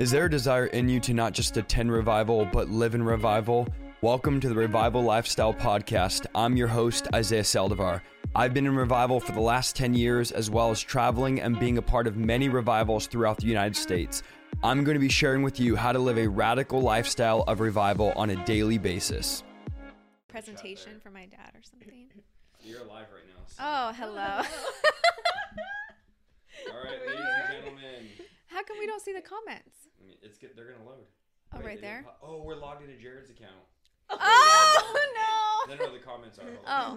Is there a desire in you to not just attend revival, but live in revival? Welcome to the Revival Lifestyle Podcast. I'm your host, Isaiah Saldivar. I've been in revival for the last 10 years, as well as traveling and being a part of many revivals throughout the United States. I'm going to be sharing with you how to live a radical lifestyle of revival on a daily basis. Presentation for my dad or something. You're live right now. So. Oh, hello. All right, ladies and gentlemen. How come we don't see the comments? I mean, it's good. They're going to load. Oh, right there? Oh, we're logged into Jared's account. Oh, no. No, the comments are. Oh.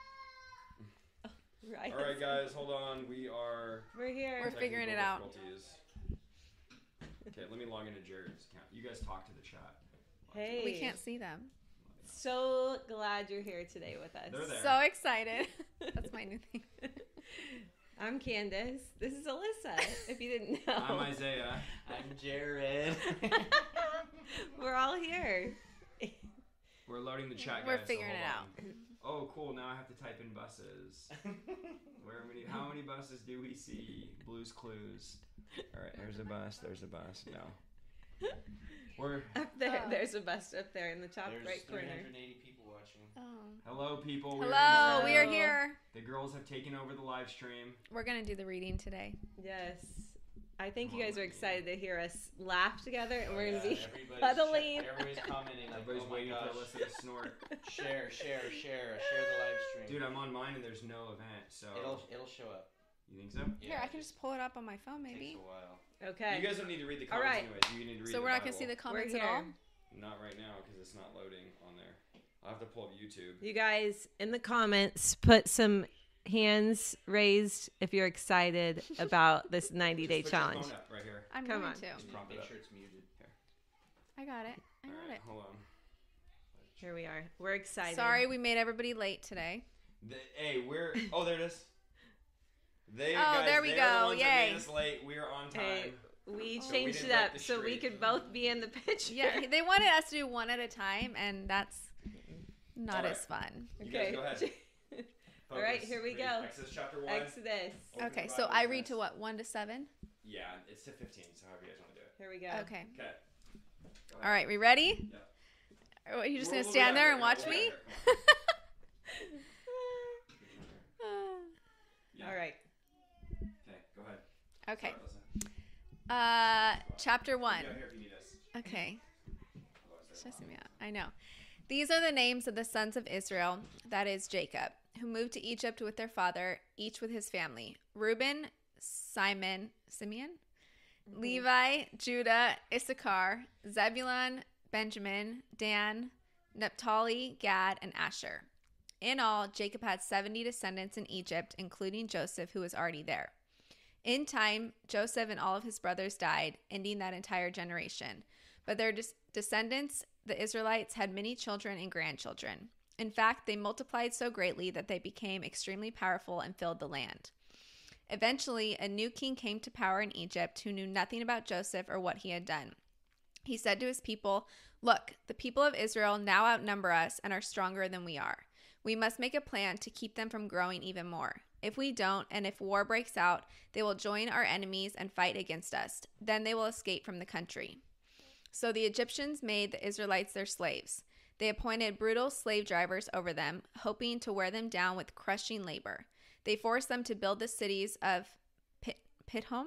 Right. All right, guys, hold on. We're here. We're figuring it out. Okay, let me log into Jared's account. You guys talk to the chat. Hey. We can't see them. So glad you're here today with us. They're there. So excited. That's my new thing. I'm Candace. This is Alyssa, if you didn't know. I'm Isaiah. I'm Jared. We're all here. We're loading the chat, guys. We're figuring it hold out. on. Oh, cool. Now I have to type in buses. How many buses do we see? Blue's Clues. All right, there's a bus. No. We're Up there, Oh. There's a bus up there in the top There's right corner. 380 people watching. Oh. hello, people. Hello, we are Hello. here. The girls have taken over the live stream. We're going to do the reading today. Yes. I think you guys are excited to hear us laugh together, and we're going to be Everybody's cuddling. Everybody's commenting like, Everybody's oh my waiting gosh. for Alyssa to snort. Share the live stream. Dude, I'm on mine and there's no event, so. It'll show up. You think so? Here, I can just pull it up on my phone, Takes maybe. a while. Okay. You guys don't need to read the All comments right. anyways. You need to read So the we're not going to see Bible. the comments We're at all? here. Not right now because it's not loading on there. I'll have to pull up YouTube. You guys, in the comments, put some hands raised if you're excited about this 90-day Just put your challenge. phone up right here. I'm Come going on. to. Just prop it Make up. sure it's muted. I got it. I All got right, it. hold on. Here we are. We're excited. Sorry, we made everybody late today. Hey, we're. Oh, there it is. Oh, guys, there we they're go. The ones that Yay. made us late. We are on time. Hey, we So we changed didn't it break up the so we streak. could both be in the picture. Yeah, they wanted us to do one at a time, and that's not All right. as fun. You guys go ahead. All right, Focus. here we Read go. Exodus chapter 1. Exodus. Open Okay, your so Bibles, I read guys. to what, 1 to 7? Yeah, it's to 15, so however you guys want to do it. Here we go. Okay. Okay. Go ahead. All right, we ready? Yeah. Or are you just We'll going to be stand out there here. and watch We'll be me? out here. Yeah. All right. Okay, go ahead. Okay. Sorry, Alyssa. Chapter 1. Be out here if you need us. Okay. Otherwise, they're Stressing me loud. out. I know. These are the names of the sons of Israel, that is Jacob, who moved to Egypt with their father, each with his family. Reuben, Simeon, Levi, Judah, Issachar, Zebulun, Benjamin, Dan, Naphtali, Gad, and Asher. In all, Jacob had 70 descendants in Egypt, including Joseph, who was already there. In time, Joseph and all of his brothers died, ending that entire generation. But their descendants, the Israelites, had many children and grandchildren. In fact, they multiplied so greatly that they became extremely powerful and filled the land. Eventually, a new king came to power in Egypt who knew nothing about Joseph or what he had done. He said to his people, "Look, the people of Israel now outnumber us and are stronger than we are. We must make a plan to keep them from growing even more. If we don't, and if war breaks out, they will join our enemies and fight against us. Then they will escape from the country." So the Egyptians made the Israelites their slaves. They appointed brutal slave drivers over them, hoping to wear them down with crushing labor. They forced them to build the cities of Pithom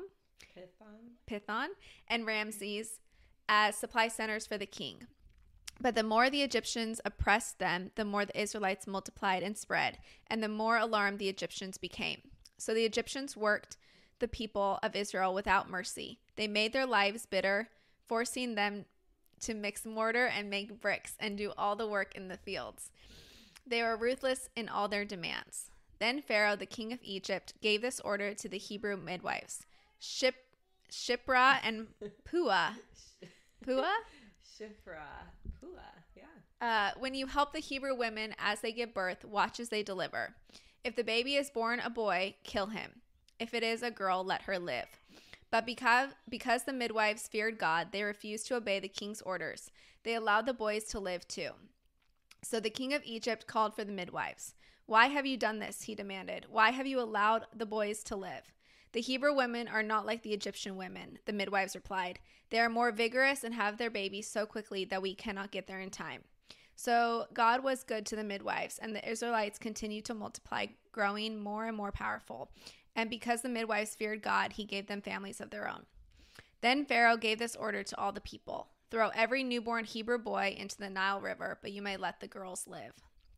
and Ramses as supply centers for the king. But the more the Egyptians oppressed them, the more the Israelites multiplied and spread, and the more alarmed the Egyptians became. So the Egyptians worked the people of Israel without mercy. They made their lives bitter, forcing them to mix mortar and make bricks and do all the work in the fields. They were ruthless in all their demands. Then Pharaoh, the king of Egypt, gave this order to the Hebrew midwives: Shiphrah and Puah. Puah? Shiphrah. Puah. Yeah. When you help the Hebrew women as they give birth, watch as they deliver. If the baby is born a boy, kill him. If it is a girl, let her live. But because the midwives feared God, they refused to obey the king's orders. They allowed the boys to live too. So the king of Egypt called for the midwives. "Why have you done this?" he demanded. "Why have you allowed the boys to live?" "The Hebrew women are not like the Egyptian women," the midwives replied. "They are more vigorous and have their babies so quickly that we cannot get there in time." So God was good to the midwives, and the Israelites continued to multiply, growing more and more powerful. And because the midwives feared God, he gave them families of their own. Then Pharaoh gave this order to all the people: "Throw every newborn Hebrew boy into the Nile River, but you may let the girls live."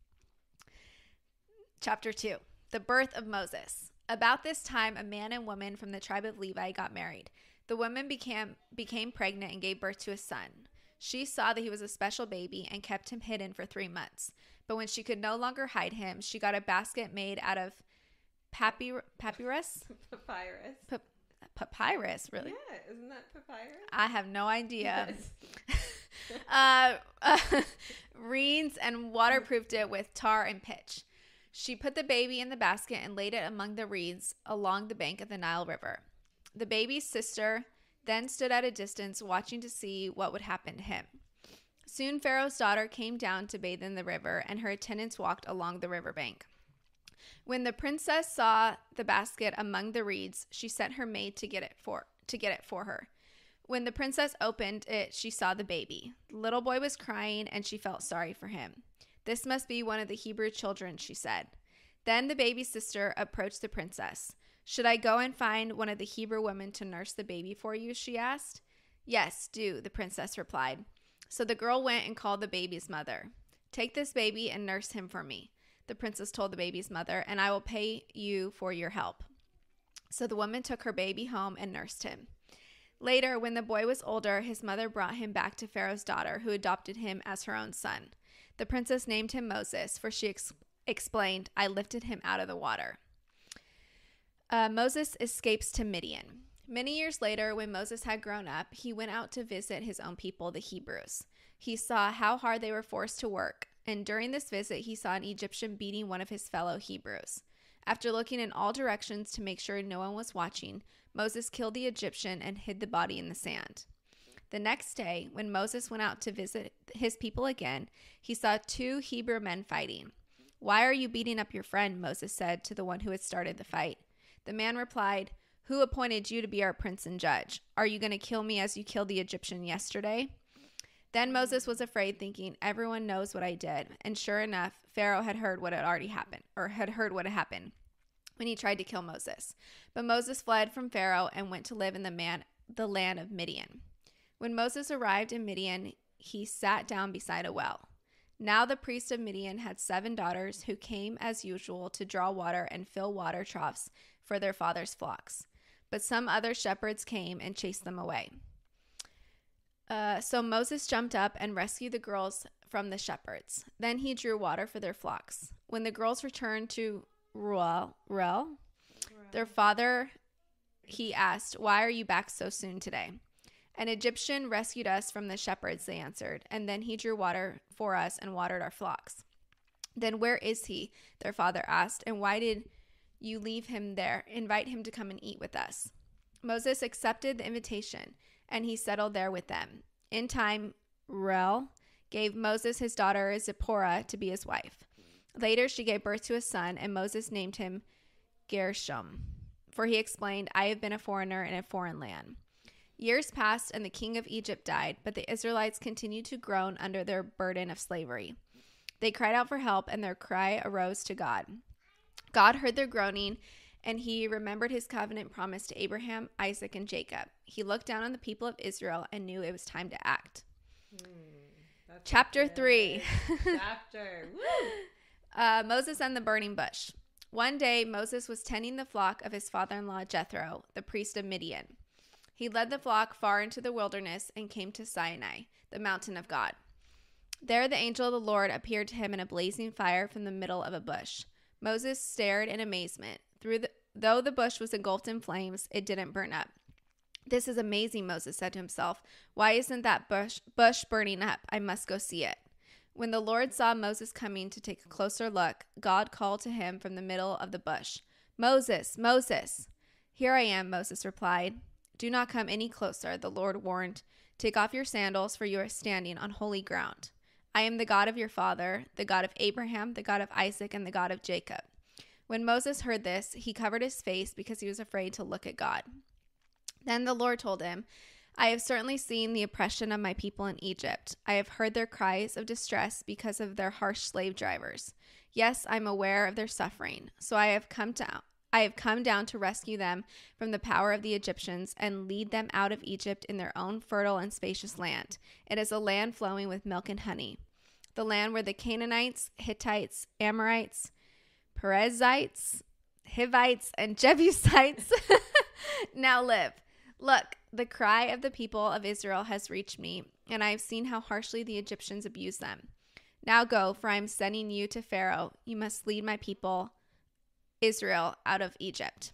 Chapter 2. The birth of Moses. About this time, a man and woman from the tribe of Levi got married. The woman became pregnant and gave birth to a son. She saw that he was a special baby and kept him hidden for 3 months. But when she could no longer hide him, she got a basket made out of papyrus? Papyrus. Papyrus, really? Yeah, isn't that papyrus? I have no idea. Yes. Reeds and waterproofed it with tar and pitch. She put the baby in the basket and laid it among the reeds along the bank of the Nile River. The baby's sister then stood at a distance, watching to see what would happen to him. Soon Pharaoh's daughter came down to bathe in the river, and her attendants walked along the riverbank. When the princess saw the basket among the reeds, she sent her maid to get it for her. When the princess opened it, she saw the baby. The little boy was crying, and she felt sorry for him. "This must be one of the Hebrew children," she said. Then the baby's sister approached the princess. "Should I go and find one of the Hebrew women to nurse the baby for you?" she asked. "Yes, do," the princess replied. So the girl went and called the baby's mother. "Take this baby and nurse him for me," the princess told the baby's mother, "and I will pay you for your help." So the woman took her baby home and nursed him. Later, when the boy was older, his mother brought him back to Pharaoh's daughter, who adopted him as her own son. The princess named him Moses, for she explained, "I lifted him out of the water." Moses escapes to Midian. Many years later, when Moses had grown up, he went out to visit his own people, the Hebrews. He saw how hard they were forced to work, and during this visit, he saw an Egyptian beating one of his fellow Hebrews. After looking in all directions to make sure no one was watching, Moses killed the Egyptian and hid the body in the sand. The next day, when Moses went out to visit his people again, he saw 2 Hebrew men fighting. "Why are you beating up your friend?" Moses said to the one who had started the fight. The man replied, "Who appointed you to be our prince and judge? Are you going to kill me as you killed the Egyptian yesterday?" Then Moses was afraid, thinking, "Everyone knows what I did." And sure enough, Pharaoh had heard what had happened when he tried to kill Moses. But Moses fled from Pharaoh and went to live in the land of Midian. When Moses arrived in Midian, he sat down beside a well. Now the priest of Midian had 7 daughters who came as usual to draw water and fill water troughs for their father's flocks. But some other shepherds came and chased them away. So Moses jumped up and rescued the girls from the shepherds. Then he drew water for their flocks. When the girls returned to Reuel, their father, he asked, "Why are you back so soon today?" "An Egyptian rescued us from the shepherds," they answered, "and then he drew water for us and watered our flocks." "Then where is he?" their father asked, "and why did you leave him there? Invite him to come and eat with us." Moses accepted the invitation, and he settled there with them. In time, Reuel gave Moses his daughter Zipporah to be his wife. Later, she gave birth to a son, and Moses named him Gershom, for he explained, "I have been a foreigner in a foreign land." Years passed, and the king of Egypt died, but the Israelites continued to groan under their burden of slavery. They cried out for help, and their cry arose to God. God heard their groaning, and he remembered his covenant promise to Abraham, Isaac, and Jacob. He looked down on the people of Israel and knew it was time to act. Chapter 3. Chapter. Woo! Moses and the burning bush. One day, Moses was tending the flock of his father-in-law Jethro, the priest of Midian. He led the flock far into the wilderness and came to Sinai, the mountain of God. There the angel of the Lord appeared to him in a blazing fire from the middle of a bush. Moses stared in amazement. Though the bush was engulfed in flames, it didn't burn up. "This is amazing," Moses said to himself. "Why isn't that bush burning up? I must go see it." When the Lord saw Moses coming to take a closer look, God called to him from the middle of the bush, "Moses, Moses." "Here I am," Moses replied. "Do not come any closer," the Lord warned. "Take off your sandals, for you are standing on holy ground. I am the God of your father, the God of Abraham, the God of Isaac, and the God of Jacob." When Moses heard this, he covered his face because he was afraid to look at God. Then the Lord told him, I have certainly seen the oppression of my people in Egypt. I have heard their cries of distress because of their harsh slave drivers. Yes, I'm aware of their suffering. So I have come down to rescue them from the power of the Egyptians and lead them out of Egypt in their own fertile and spacious land. It is a land flowing with milk and honey. The land where the Canaanites, Hittites, Amorites, Perizzites, Hivites, and Jebusites now live. Look, the cry of the people of Israel has reached me, and I have seen how harshly the Egyptians abuse them. Now go, for I am sending you to Pharaoh. You must lead my people, Israel, out of Egypt.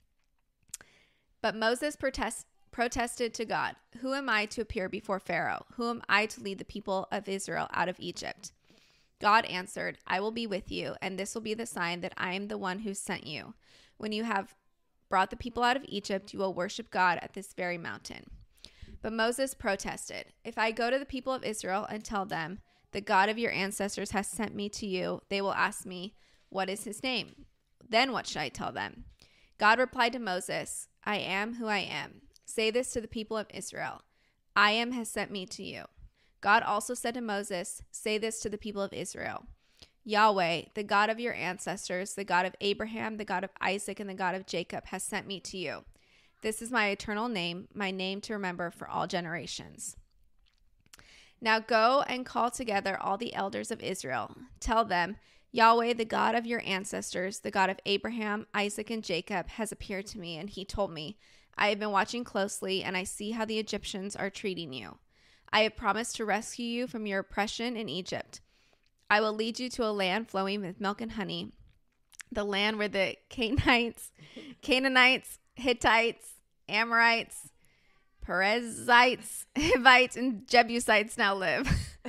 But Moses protested to God, Who am I to appear before Pharaoh? Who am I to lead the people of Israel out of Egypt? God answered, I will be with you, and this will be the sign that I am the one who sent you. When you have brought the people out of Egypt, you will worship God at this very mountain. But Moses protested, If I go to the people of Israel and tell them, the God of your ancestors has sent me to you, they will ask me, What is his name? Then what should I tell them? God replied to Moses, I am who I am. Say this to the people of Israel. I am has sent me to you. God also said to Moses, Say this to the people of Israel. Yahweh, the God of your ancestors, the God of Abraham, the God of Isaac, and the God of Jacob, has sent me to you. This is my eternal name, my name to remember for all generations. Now go and call together all the elders of Israel. Tell them, Yahweh, the God of your ancestors, the God of Abraham, Isaac, and Jacob, has appeared to me, and he told me, I have been watching closely, and I see how the Egyptians are treating you. I have promised to rescue you from your oppression in Egypt. I will lead you to a land flowing with milk and honey, the land where the Canaanites, Hittites, Amorites, Perizzites, Hivites, and Jebusites now live.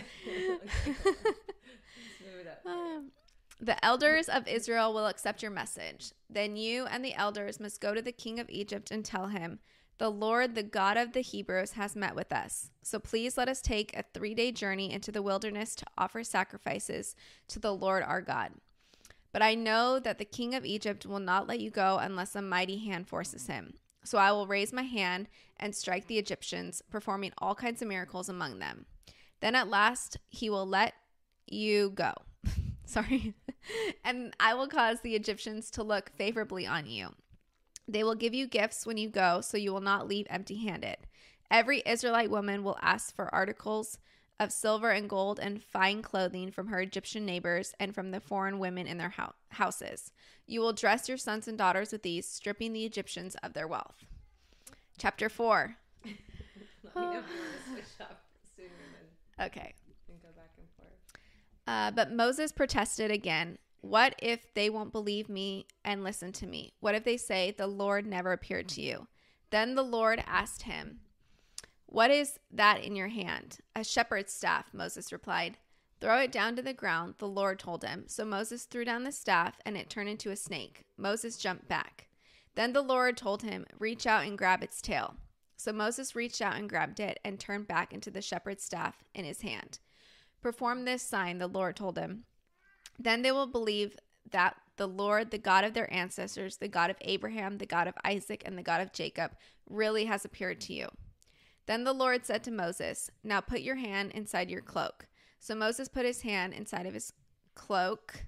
The elders of Israel will accept your message. Then you and the elders must go to the king of Egypt and tell him, The Lord, the God of the Hebrews, has met with us. So please let us take a 3-day journey into the wilderness to offer sacrifices to the Lord our God. But I know that the king of Egypt will not let you go unless a mighty hand forces him. So I will raise my hand and strike the Egyptians, performing all kinds of miracles among them. Then at last he will let you go. Sorry. And I will cause the Egyptians to look favorably on you. They will give you gifts when you go, so you will not leave empty-handed. Every Israelite woman will ask for articles of silver and gold and fine clothing from her Egyptian neighbors and from the foreign women in their houses. You will dress your sons and daughters with these, stripping the Egyptians of their wealth. Chapter 4. Let me know if you want to switch up sooner than Okay. and go back and forth. But Moses protested again. What if they won't believe me and listen to me? What if they say, the Lord never appeared to you? Then the Lord asked him, What is that in your hand? A shepherd's staff, Moses replied. Throw it down to the ground, the Lord told him. So Moses threw down the staff, and it turned into a snake. Moses jumped back. Then the Lord told him, Reach out and grab its tail. So Moses reached out and grabbed it and turned back into the shepherd's staff in his hand. Perform this sign, the Lord told him. Then they will believe that the Lord, the God of their ancestors, the God of Abraham, the God of Isaac, and the God of Jacob, really has appeared to you. Then the Lord said to Moses, Now put your hand inside your cloak. So Moses put his hand inside of his cloak.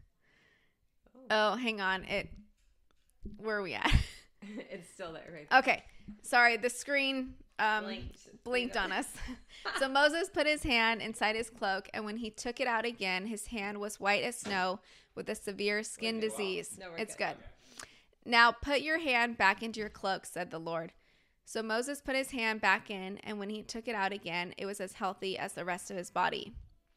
Oh, hang on. Where are we at? It's still there, right? Okay. Sorry, the screen blinked on us. So Moses put his hand inside his cloak, and when he took it out again, his hand was white as snow with a severe skin disease. No, it's good. good. Now put your hand back into your cloak, said the Lord. So Moses put his hand back in, and when he took it out again, it was as healthy as the rest of his body.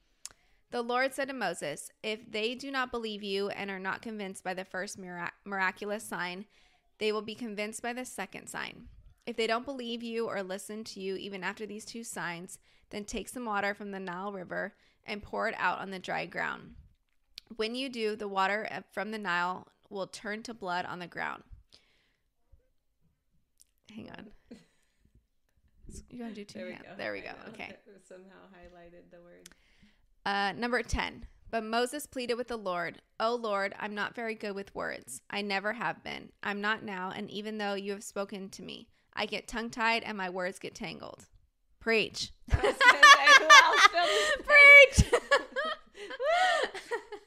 The Lord said to Moses, If they do not believe you and are not convinced by the first miraculous sign, they will be convinced by the second sign. If they don't believe you or listen to you even after these 2 signs, then take some water from the Nile River and pour it out on the dry ground. When you do, the water from the Nile will turn to blood on the ground. Hang on. You're going to do 2 hands. There we go. Okay. Somehow highlighted the word. Number 10. But Moses pleaded with the Lord, "O Lord, I'm not very good with words. I never have been. I'm not now, and even though you have spoken to me, I get tongue-tied and my words get tangled." Preach. I was gonna say, who else feels this pain? Preach.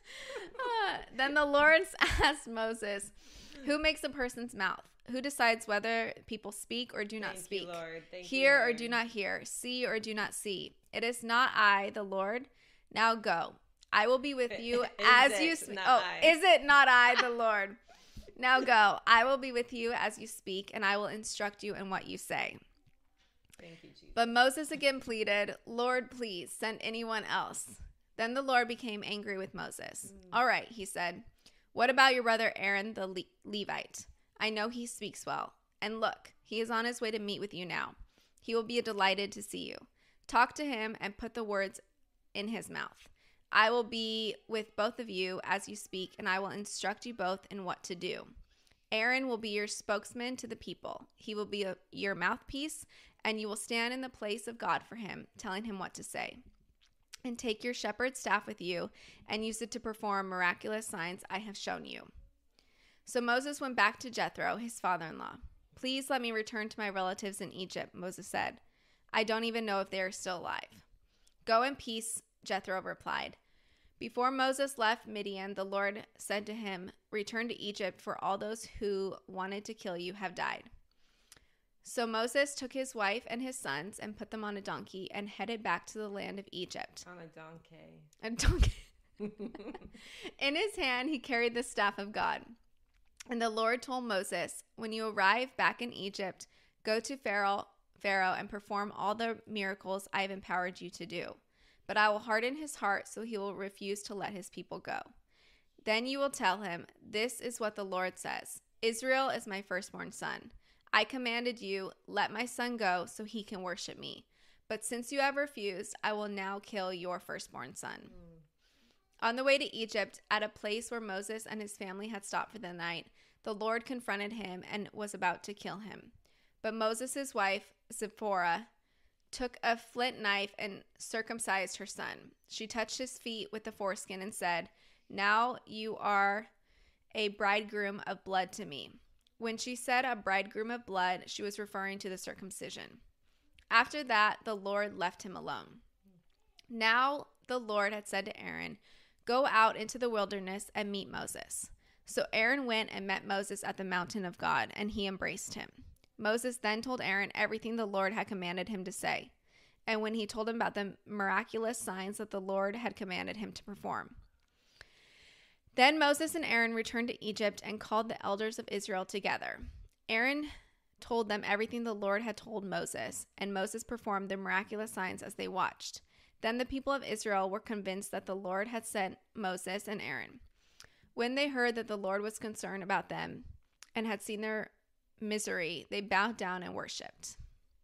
Then the Lord asked Moses, "Who makes a person's mouth? Who decides whether people speak or do not Thank speak? You, Lord. Thank Hear you, or Lord. do not hear? See or do not see? It is not I, the Lord. Now go. I will be with you Is as it you speak." not Oh, I? is it not I, the Lord? Now go. I will be with you as you speak, and I will instruct you in what you say. Thank you, Jesus. But Moses again pleaded, "Lord, please send anyone else." Then the Lord became angry with Moses. "All right," he said. "What about your brother Aaron the Levite? I know he speaks well. And look, he is on his way to meet with you now. He will be delighted to see you. Talk to him and put the words in his mouth. I will be with both of you as you speak, and I will instruct you both in what to do. Aaron will be your spokesman to the people. He will be your mouthpiece, and you will stand in the place of God for him, telling him what to say. And take your shepherd's staff with you and use it to perform miraculous signs I have shown you." So Moses went back to Jethro, his father-in-law. "Please let me return to my relatives in Egypt," Moses said. "I don't even know if they are still alive." "Go in peace," Jethro replied. Before Moses left Midian, the Lord said to him, "Return to Egypt, for all those who wanted to kill you have died." So Moses took his wife and his sons and put them on a donkey and headed back to the land of Egypt. On a donkey. A donkey. In his hand, he carried the staff of God. And the Lord told Moses, "When you arrive back in Egypt, go to Pharaoh and perform all the miracles I have empowered you to do. But I will harden his heart so he will refuse to let his people go. Then you will tell him, 'This is what the Lord says. Israel is my firstborn son. I commanded you, let my son go so he can worship me. But since you have refused, I will now kill your firstborn son.'" On the way to Egypt, at a place where Moses and his family had stopped for the night, the Lord confronted him and was about to kill him. But Moses' wife, Zipporah, took a flint knife and circumcised her son. She touched his feet with the foreskin and said, "Now you are a bridegroom of blood to me." When she said a bridegroom of blood, she was referring to the circumcision. After that, the Lord left him alone. Now the Lord had said to Aaron, "Go out into the wilderness and meet Moses." So Aaron went and met Moses at the mountain of God, and he embraced him. Moses then told Aaron everything the Lord had commanded him to say, and when he told him about the miraculous signs that the Lord had commanded him to perform. Then Moses and Aaron returned to Egypt and called the elders of Israel together. Aaron told them everything the Lord had told Moses, and Moses performed the miraculous signs as they watched. Then the people of Israel were convinced that the Lord had sent Moses and Aaron. When they heard that the Lord was concerned about them and had seen their misery, they bowed down and worshipped.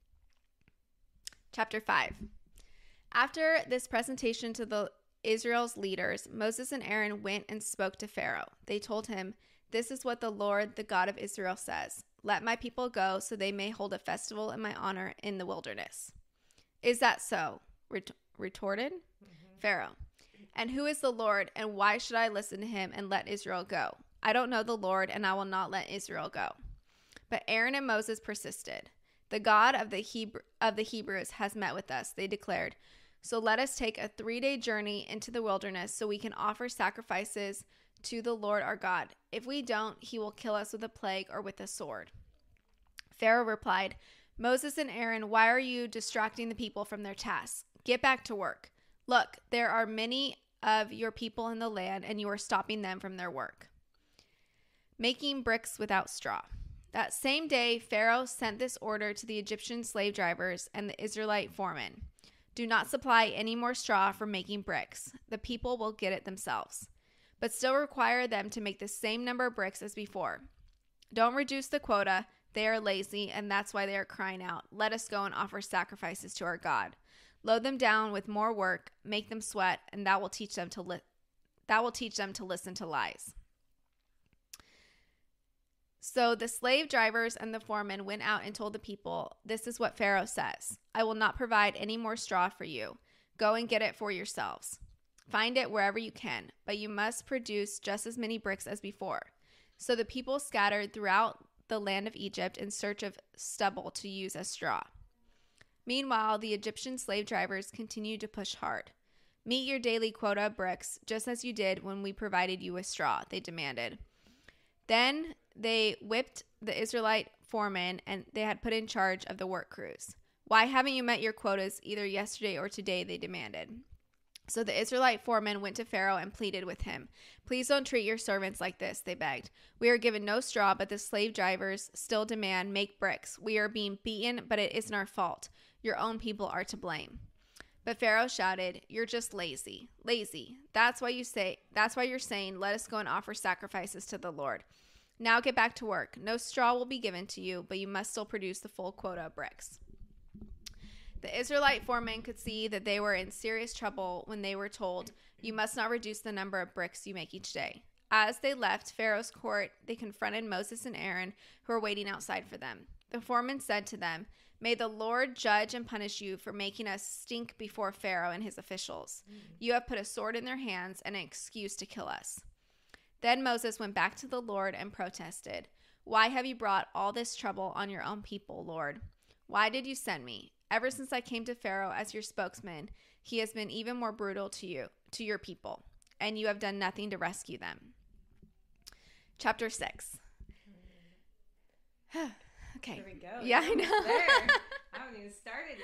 Chapter 5. After this presentation to the Israel's leaders, Moses and Aaron went and spoke to Pharaoh. They told him, "This is what the Lord, the God of Israel, says. Let my people go so they may hold a festival in my honor in the wilderness." "Is that so?" retorted Pharaoh. "And who is the Lord, and why should I listen to him and let Israel go? I don't know the Lord, and I will not let Israel go." But Aaron and Moses persisted. "The God of the Hebrews has met with us," they declared. "So let us take a 3-day journey into the wilderness so we can offer sacrifices to the Lord our God. If we don't, he will kill us with a plague or with a sword." Pharaoh replied, "Moses and Aaron, why are you distracting the people from their tasks? Get back to work. Look, there are many of your people in the land, and you are stopping them from their work." Making bricks without straw. That same day, Pharaoh sent this order to the Egyptian slave drivers and the Israelite foremen: "Do not supply any more straw for making bricks. The people will get it themselves. But still require them to make the same number of bricks as before. Don't reduce the quota. They are lazy, and that's why they are crying out, 'Let us go and offer sacrifices to our God.' Load them down with more work, make them sweat, and that will teach them to listen to lies." So the slave drivers and the foremen went out and told the people, "This is what Pharaoh says. I will not provide any more straw for you. Go and get it for yourselves." Find it wherever you can, but you must produce just as many bricks as before." So the people scattered throughout the land of Egypt in search of stubble to use as straw. Meanwhile, the Egyptian slave drivers continued to push hard. "Meet your daily quota of bricks, just as you did when we provided you with straw," they demanded. Then they whipped the Israelite foreman and they had put in charge of the work crews. "Why haven't you met your quotas either yesterday or today?" they demanded. So the Israelite foreman went to Pharaoh and pleaded with him. "Please don't treat your servants like this," they begged. "We are given no straw, but the slave drivers still demand make bricks. We are being beaten, but it isn't our fault. Your own people are to blame." But Pharaoh shouted, "You're just lazy. Lazy. That's why you're saying, 'Let us go and offer sacrifices to the Lord.' Now get back to work. No straw will be given to you, but you must still produce the full quota of bricks." The Israelite foremen could see that they were in serious trouble when they were told, "You must not reduce the number of bricks you make each day." As they left Pharaoh's court, they confronted Moses and Aaron, who were waiting outside for them. The foreman said to them, "May the Lord judge and punish you for making us stink before Pharaoh and his officials. You have put a sword in their hands and an excuse to kill us." Then Moses went back to the Lord and protested, "Why have you brought all this trouble on your own people, Lord? Why did you send me? Ever since I came to Pharaoh as your spokesman, he has been even more brutal to your people, and you have done nothing to rescue them." Chapter 6. Okay. Here we go. Yeah, I know. There. I haven't even started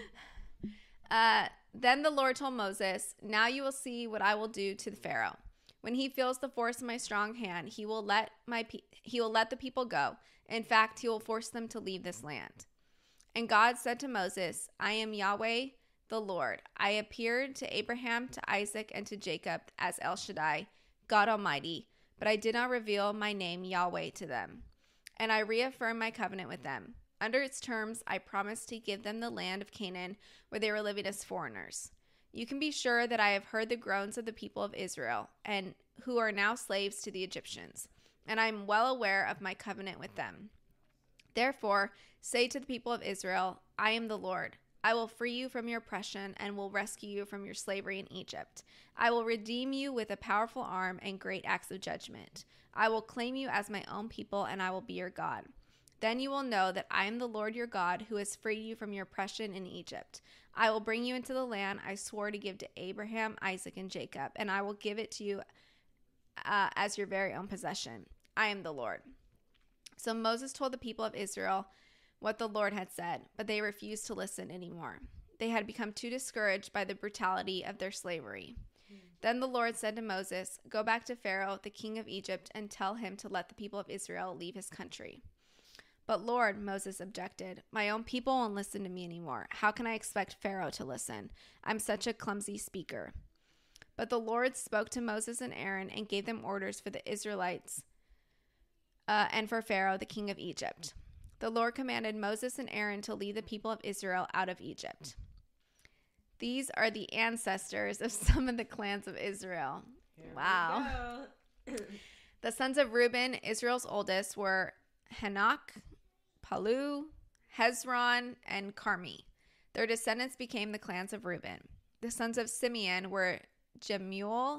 yet. Then the Lord told Moses, "Now you will see what I will do to the Pharaoh. When he feels the force of my strong hand, he will let the people go. In fact, he will force them to leave this land." And God said to Moses, "I am Yahweh, the Lord. I appeared to Abraham, to Isaac, and to Jacob as El Shaddai, God Almighty, but I did not reveal my name Yahweh to them. And I reaffirmed my covenant with them. Under its terms, I promised to give them the land of Canaan where they were living as foreigners. You can be sure that I have heard the groans of the people of Israel, and who are now slaves to the Egyptians, and I am well aware of my covenant with them. Therefore, say to the people of Israel, 'I am the Lord. I will free you from your oppression and will rescue you from your slavery in Egypt. I will redeem you with a powerful arm and great acts of judgment. I will claim you as my own people, and I will be your God. Then you will know that I am the Lord your God, who has freed you from your oppression in Egypt. I will bring you into the land I swore to give to Abraham, Isaac, and Jacob, and I will give it to you as your very own possession. I am the Lord.' So Moses told the people of Israel what the Lord had said, but they refused to listen anymore. They had become too discouraged by the brutality of their slavery. Then the Lord said to Moses, 'Go back to Pharaoh, the king of Egypt, and tell him to let the people of Israel leave his country.' But Lord," Moses objected, "my own people won't listen to me anymore. How can I expect Pharaoh to listen? I'm such a clumsy speaker." But the Lord spoke to Moses and Aaron and gave them orders for the Israelites and for Pharaoh, the king of Egypt. The Lord commanded Moses and Aaron to lead the people of Israel out of Egypt. These are the ancestors of some of the clans of Israel. Wow. The sons of Reuben, Israel's oldest, were Hanok, Palu, Hezron, and Carmi. Their descendants became the clans of Reuben. The sons of Simeon were Jemuel,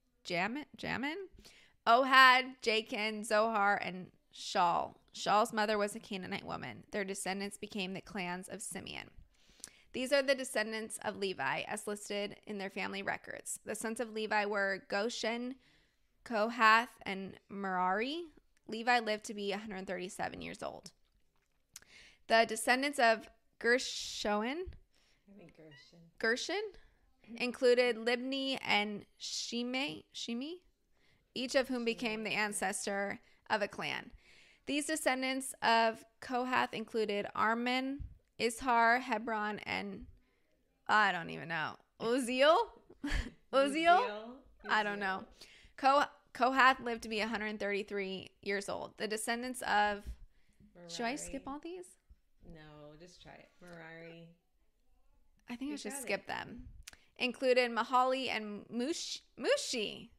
Jamin, Ohad, Jachin, Zohar, and Shaul. Shaul's mother was a Canaanite woman. Their descendants became the clans of Simeon. These are the descendants of Levi, as listed in their family records. The sons of Levi were Goshen, Kohath, and Merari. Levi lived to be 137 years old. The descendants of Gershon included Libni and Shimi, each of whom became the ancestor of a clan. These descendants of Kohath included Armin, Ishar, Hebron, and I don't even know. Uziel? I don't know. Kohath lived to be 133 years old. The descendants of... Merari. Should I skip all these? No, just try it. Merari. I think I should skip them. Included Mahali and Mushi.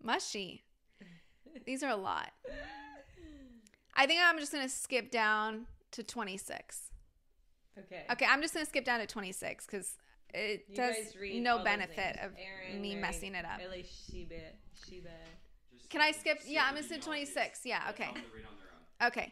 These are a lot. I think I'm just going to skip down to 26. Okay. Okay, I'm just going to skip down to 26 because it You does guys read no all those benefit names. of Aaron, me Mary, messing it up. Elisheba. Can I skip? Yeah, I'm gonna say 26. Yeah, okay. Okay.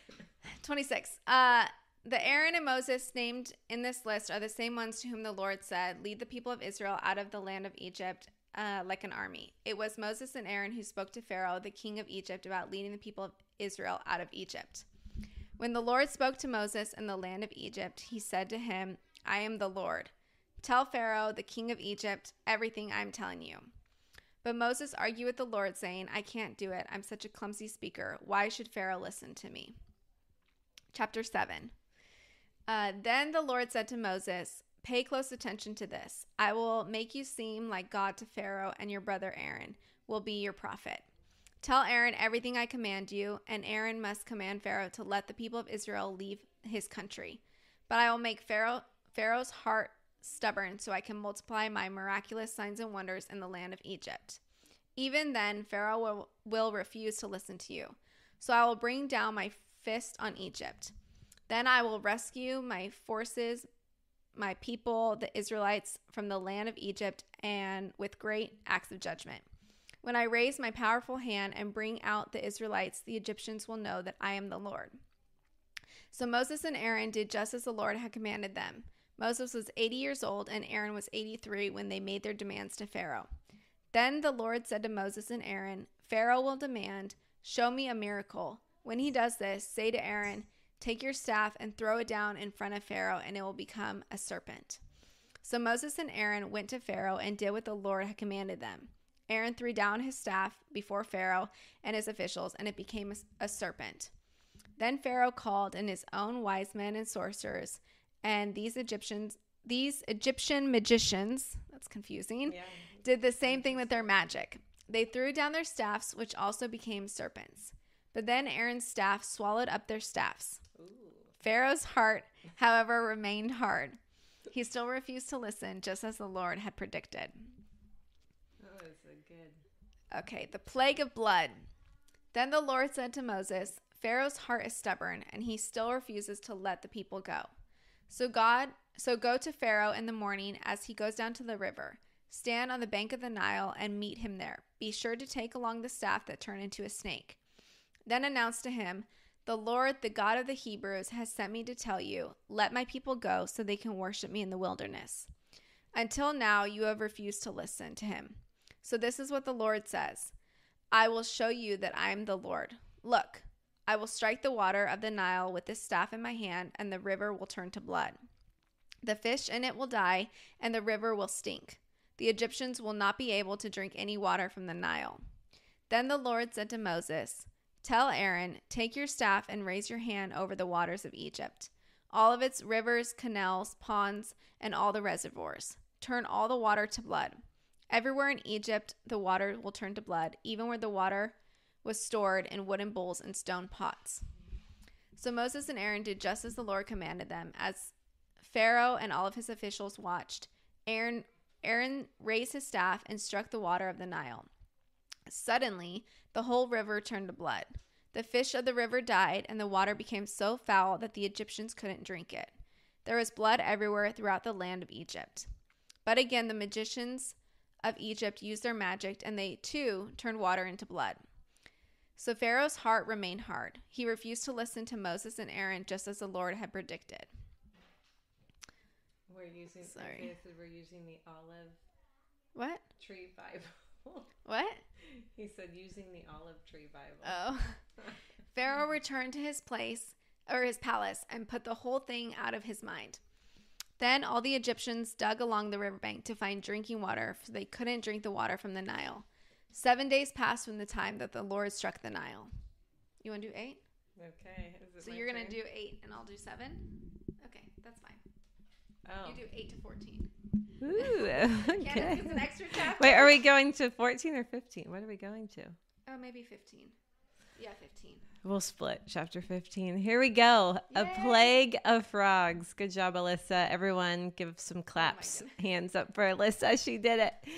26. The Aaron and Moses named in this list are the same ones to whom the Lord said, "Lead the people of Israel out of the land of Egypt like an army." It was Moses and Aaron who spoke to Pharaoh, the king of Egypt, about leading the people of Israel out of Egypt. When the Lord spoke to Moses in the land of Egypt, he said to him, "I am the Lord. Tell Pharaoh, the king of Egypt, everything I'm telling you." But Moses argued with the Lord, saying, "I can't do it. I'm such a clumsy speaker. Why should Pharaoh listen to me?" Chapter 7. Then the Lord said to Moses, "Pay close attention to this. I will make you seem like God to Pharaoh, and your brother Aaron will be your prophet. Tell Aaron everything I command you, and Aaron must command Pharaoh to let the people of Israel leave his country. But I will make Pharaoh's heart stubborn so I can multiply my miraculous signs and wonders in the land of Egypt. Even then, Pharaoh will refuse to listen to you. So I will bring down my fist on Egypt. Then I will rescue my forces, my people, the Israelites, from the land of Egypt, and with great acts of judgment. When I raise my powerful hand and bring out the Israelites, the Egyptians will know that I am the Lord." So Moses and Aaron did just as the Lord had commanded them. Moses was 80 years old, and Aaron was 83 when they made their demands to Pharaoh. Then the Lord said to Moses and Aaron, "Pharaoh will demand, 'Show me a miracle.' When he does this, say to Aaron, 'Take your staff and throw it down in front of Pharaoh, and it will become a serpent.'" So Moses and Aaron went to Pharaoh and did what the Lord had commanded them. Aaron threw down his staff before Pharaoh and his officials, and it became a serpent. Then Pharaoh called in his own wise men and sorcerers, and these Egyptian magicians, that's confusing, did the same thing with their magic. They threw down their staffs, which also became serpents. But then Aaron's staff swallowed up their staffs. Pharaoh's heart, however, remained hard. He still refused to listen, just as the Lord had predicted. That was a good. Okay, the plague of blood. Then the Lord said to Moses, "Pharaoh's heart is stubborn, and he still refuses to let the people go. So go to Pharaoh in the morning as he goes down to the river. Stand on the bank of the Nile and meet him there. Be sure to take along the staff that turned into a snake. Then announce to him, 'The Lord, the God of the Hebrews, has sent me to tell you, let my people go so they can worship me in the wilderness. Until now, you have refused to listen to him. So this is what the Lord says. I will show you that I am the Lord. Look, I will strike the water of the Nile with this staff in my hand, and the river will turn to blood. The fish in it will die, and the river will stink. The Egyptians will not be able to drink any water from the Nile.' Then the Lord said to Moses, 'Tell Aaron, take your staff and raise your hand over the waters of Egypt, all of its rivers, canals, ponds, and all the reservoirs. Turn all the water to blood. Everywhere in Egypt, the water will turn to blood, even where the water was stored in wooden bowls and stone pots.' So Moses and Aaron did just as the Lord commanded them. As Pharaoh and all of his officials watched, Aaron raised his staff and struck the water of the Nile. Suddenly, the whole river turned to blood. The fish of the river died, and the water became so foul that the Egyptians couldn't drink it. There was blood everywhere throughout the land of Egypt. But again, the magicians of Egypt used their magic, and they, too, turned water into blood. So Pharaoh's heart remained hard. He refused to listen to Moses and Aaron, just as the Lord had predicted. We're using the olive What? tree Bible. What? He said using the olive tree Bible. Oh. Pharaoh returned to his palace, and put the whole thing out of his mind. Then all the Egyptians dug along the riverbank to find drinking water, for they couldn't drink the water from the Nile. 7 days passed from the time that the Lord struck the Nile. You want to do 8? Okay. So you're going to do 8 and I'll do 7? Okay, that's fine. Oh. You do 8 to 14. Ooh, Candace okay. gets an extra chapter. Wait, are we going to 14 or 15? What are we going to? Oh, maybe 15. Yeah, 15. We'll split chapter 15. Here we go. Yay. A plague of frogs. Good job, Alyssa. Everyone give some claps. goodness. Hands up for Alyssa. She did it.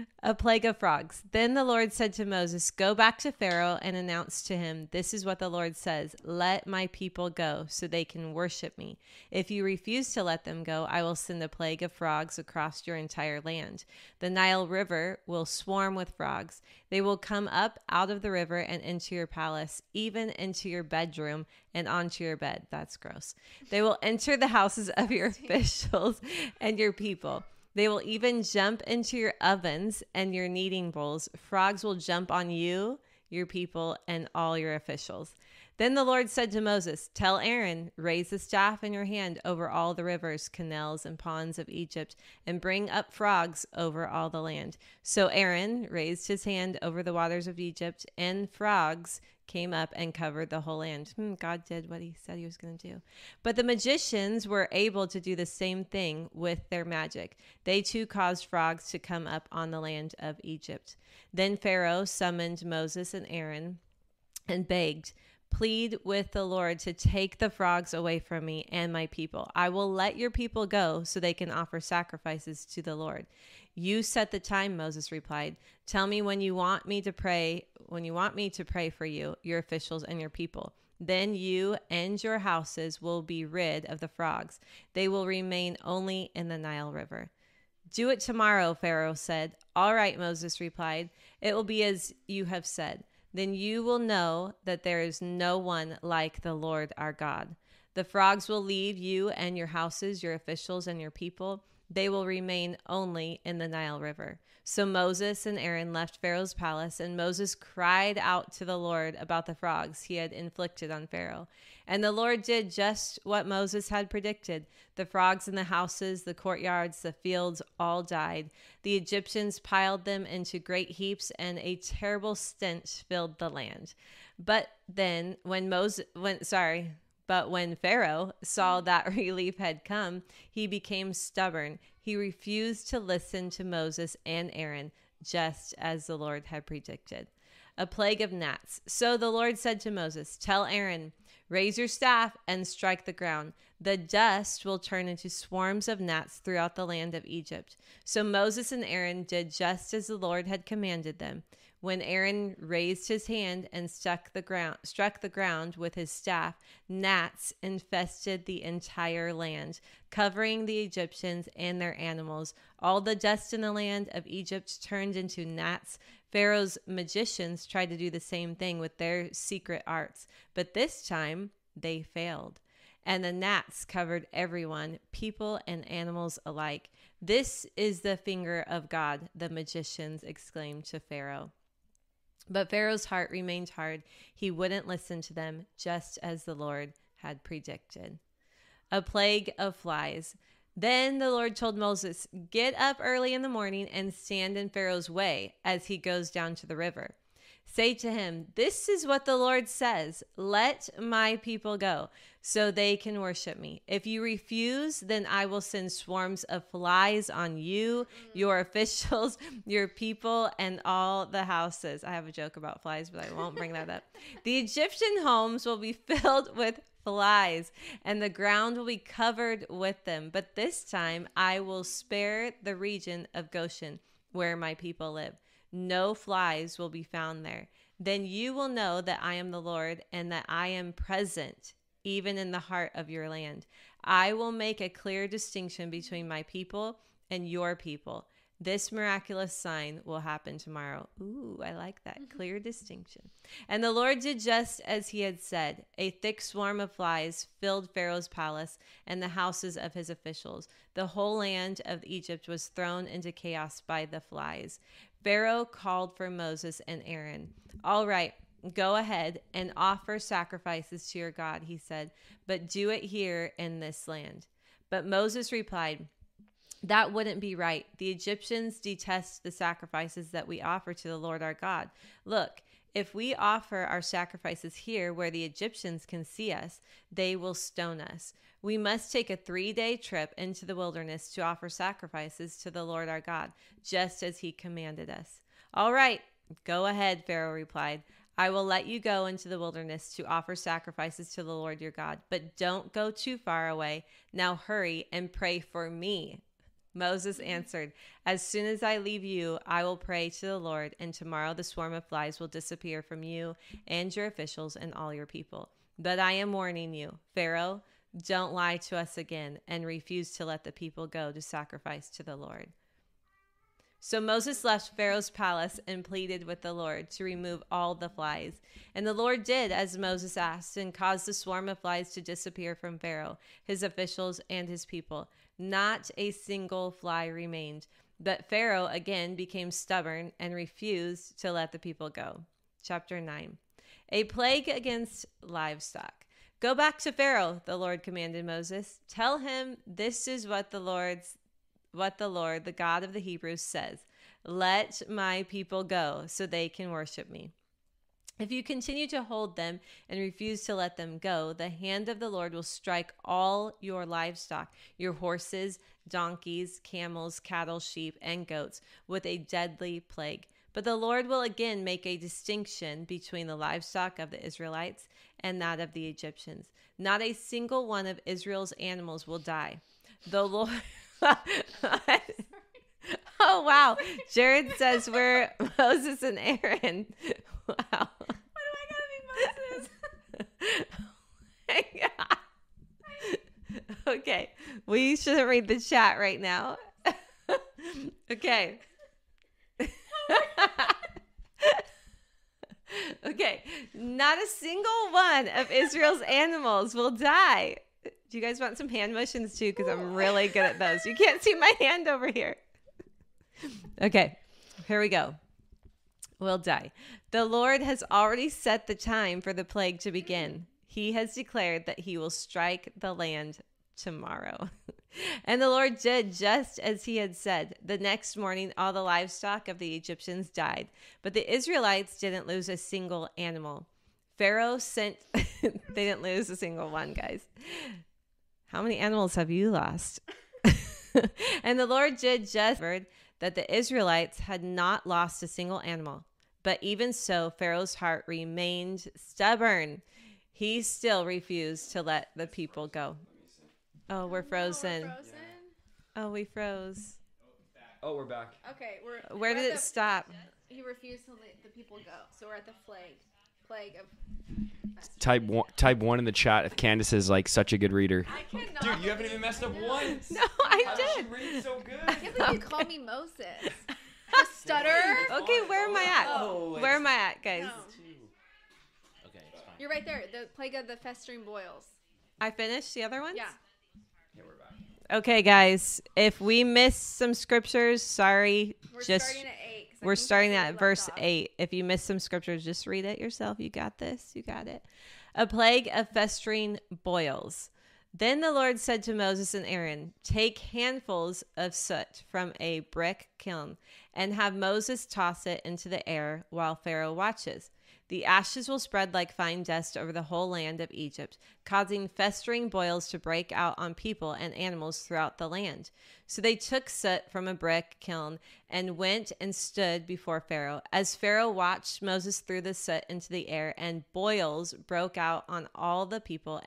A plague of frogs. Then the Lord said to Moses, "Go back to Pharaoh and announce to him, 'This is what the Lord says. Let my people go so they can worship me. If you refuse to let them go, I will send a plague of frogs across your entire land. The Nile River will swarm with frogs. They will come up out of the river and into your palace, even into your bedroom and onto your bed." That's gross. "They will enter the houses of your officials and your people. They will even jump into your ovens and your kneading bowls. Frogs will jump on you, your people, and all your officials." Then the Lord said to Moses, "Tell Aaron, raise the staff in your hand over all the rivers, canals, and ponds of Egypt, and bring up frogs over all the land." So Aaron raised his hand over the waters of Egypt, and frogs came up and covered the whole land. God did what he said he was going to do. But the magicians were able to do the same thing with their magic. They too caused frogs to come up on the land of Egypt. Then Pharaoh summoned Moses and Aaron and begged, "Plead with the Lord to take the frogs away from me and my people. I will let your people go so they can offer sacrifices to the Lord." "You set the time," Moses replied. "Tell me when you want me to pray for you, your officials, and your people. Then you and your houses will be rid of the frogs. They will remain only in the Nile River." "Do it tomorrow," Pharaoh said. "All right," Moses replied. "It will be as you have said. Then you will know that there is no one like the Lord our God. The frogs will leave you and your houses, your officials, and your people. They will remain only in the Nile River." So Moses and Aaron left Pharaoh's palace, and Moses cried out to the Lord about the frogs he had inflicted on Pharaoh. And the Lord did just what Moses had predicted. The frogs in the houses, the courtyards, the fields all died. The Egyptians piled them into great heaps, and a terrible stench filled the land. But when Pharaoh saw that relief had come, he became stubborn. He refused to listen to Moses and Aaron, just as the Lord had predicted. A plague of gnats. So the Lord said to Moses, "Tell Aaron, raise your staff and strike the ground. The dust will turn into swarms of gnats throughout the land of Egypt." So Moses and Aaron did just as the Lord had commanded them. When Aaron raised his hand and struck the ground with his staff, gnats infested the entire land, covering the Egyptians and their animals. All the dust in the land of Egypt turned into gnats. Pharaoh's magicians tried to do the same thing with their secret arts, but this time they failed. And the gnats covered everyone, people and animals alike. "This is the finger of God," the magicians exclaimed to Pharaoh. But Pharaoh's heart remained hard. He wouldn't listen to them, just as the Lord had predicted. A plague of flies. Then the Lord told Moses, "Get up early in the morning and stand in Pharaoh's way as he goes down to the river. Say to him, 'This is what the Lord says. Let my people go so they can worship me. If you refuse, then I will send swarms of flies on you, your officials, your people, and all the houses.'" I have a joke about flies, but I won't bring that up. "The Egyptian homes will be filled with flies, and the ground will be covered with them. But this time I will spare the region of Goshen, where my people live. No flies will be found there. Then you will know that I am the Lord, and that I am present even in the heart of your land. I will make a clear distinction between my people and your people. This miraculous sign will happen tomorrow." Ooh, I like that. Clear distinction. And the Lord did just as he had said. A thick swarm of flies filled Pharaoh's palace and the houses of his officials. The whole land of Egypt was thrown into chaos by the flies. Pharaoh called for Moses and Aaron. "All right, go ahead and offer sacrifices to your God," he said, "but do it here in this land." But Moses replied, "That wouldn't be right. The Egyptians detest the sacrifices that we offer to the Lord our God. Look, if we offer our sacrifices here where the Egyptians can see us, they will stone us. We must take a 3-day trip into the wilderness to offer sacrifices to the Lord our God, just as he commanded us." "All right, go ahead," Pharaoh replied. "I will let you go into the wilderness to offer sacrifices to the Lord your God, but don't go too far away. Now hurry and pray for me Moses answered, "As soon as I leave you, I will pray to the Lord, and tomorrow the swarm of flies will disappear from you and your officials and all your people. But I am warning you, Pharaoh, don't lie to us again and refuse to let the people go to sacrifice to the Lord." So Moses left Pharaoh's palace and pleaded with the Lord to remove all the flies. And the Lord did as Moses asked and caused the swarm of flies to disappear from Pharaoh, his officials, and his people. Not a single fly remained. But Pharaoh again became stubborn and refused to let the people go. Chapter 9. A plague against livestock. "Go back to Pharaoh," the Lord commanded Moses. "Tell him this is what the Lord, the God of the Hebrews, says. Let my people go so they can worship me. If you continue to hold them and refuse to let them go, the hand of the Lord will strike all your livestock, your horses, donkeys, camels, cattle, sheep, and goats, with a deadly plague. But the Lord will again make a distinction between the livestock of the Israelites and that of the Egyptians. Not a single one of Israel's animals will die. The Lord..." Oh, wow. Jared says we're Moses and Aaron. Wow. Why do I gotta be Moses? Oh my God. Okay. We shouldn't read the chat right now. Okay. Okay. Not a single one of Israel's animals will die. Do you guys want some hand motions too? Because I'm really good at those. You can't see my hand over here. Okay, here we go. Will die. The Lord has already set the time for the plague to begin. He has declared that he will strike the land tomorrow. And the Lord did just as he had said. The next morning, all the livestock of the Egyptians died, but the Israelites didn't lose a single animal. Pharaoh sent, they didn't lose a single one, guys. How many animals have you lost? And the Lord did just that the Israelites had not lost a single animal. But even so, Pharaoh's heart remained stubborn. He still refused to let the people go. Oh, we're frozen. We're frozen? Oh, we froze. Oh, we're back. Okay, Where did it stop? He refused to let the people go. So we're at the plague of... Type 1 in the chat if Candace is like such a good reader. I cannot. Dude, you haven't even messed up once. No, I How did. she read so good? I can't believe you call me Moses. The stutter. Okay, where am I at? Oh, Where am I at, guys? No. Okay, it's fine. You're right there. The plague of the festering boils. I finished the other ones? Yeah. Yeah, we're back. Okay, guys. If we missed some scriptures, sorry. We're starting at 8. 'cause I We're think starting that's where at we verse left off. 8. If you missed some scriptures, just read it yourself. You got this. You got it. A plague of festering boils. Then the Lord said to Moses and Aaron, "Take handfuls of soot from a brick kiln and have Moses toss it into the air while Pharaoh watches. The ashes will spread like fine dust over the whole land of Egypt, causing festering boils to break out on people and animals throughout the land." So they took soot from a brick kiln and went and stood before Pharaoh. As Pharaoh watched, Moses threw the soot into the air, and boils broke out on all the people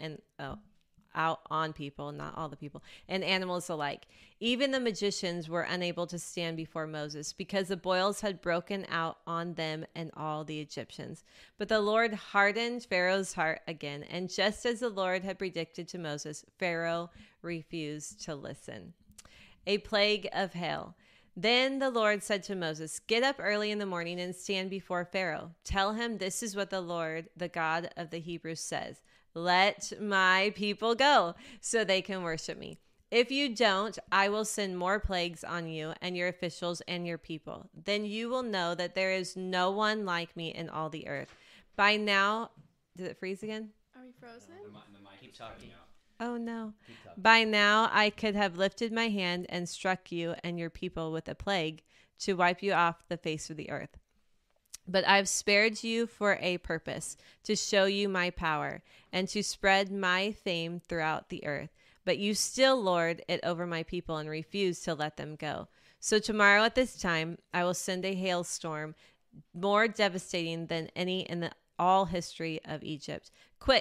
out on people, not all the people, and animals alike. Even the magicians were unable to stand before Moses because the boils had broken out on them and all the Egyptians. But the Lord hardened Pharaoh's heart again, and just as the Lord had predicted to Moses, Pharaoh refused to listen. A plague of hail. Then the Lord said to Moses, "Get up early in the morning and stand before Pharaoh. Tell him this is what the Lord, the God of the Hebrews, says. Let my people go so they can worship me. If you don't, I will send more plagues on you and your officials and your people. Then you will know that there is no one like me in all the earth." By now, did it freeze again? Are we frozen? Keep talking. Oh no. By now I could have lifted my hand and struck you and your people with a plague to wipe you off the face of the earth. But I've spared you for a purpose, to show you my power and to spread my fame throughout the earth. But you still lord it over my people and refuse to let them go. So tomorrow at this time, I will send a hailstorm more devastating than any in the all history of Egypt. Quick,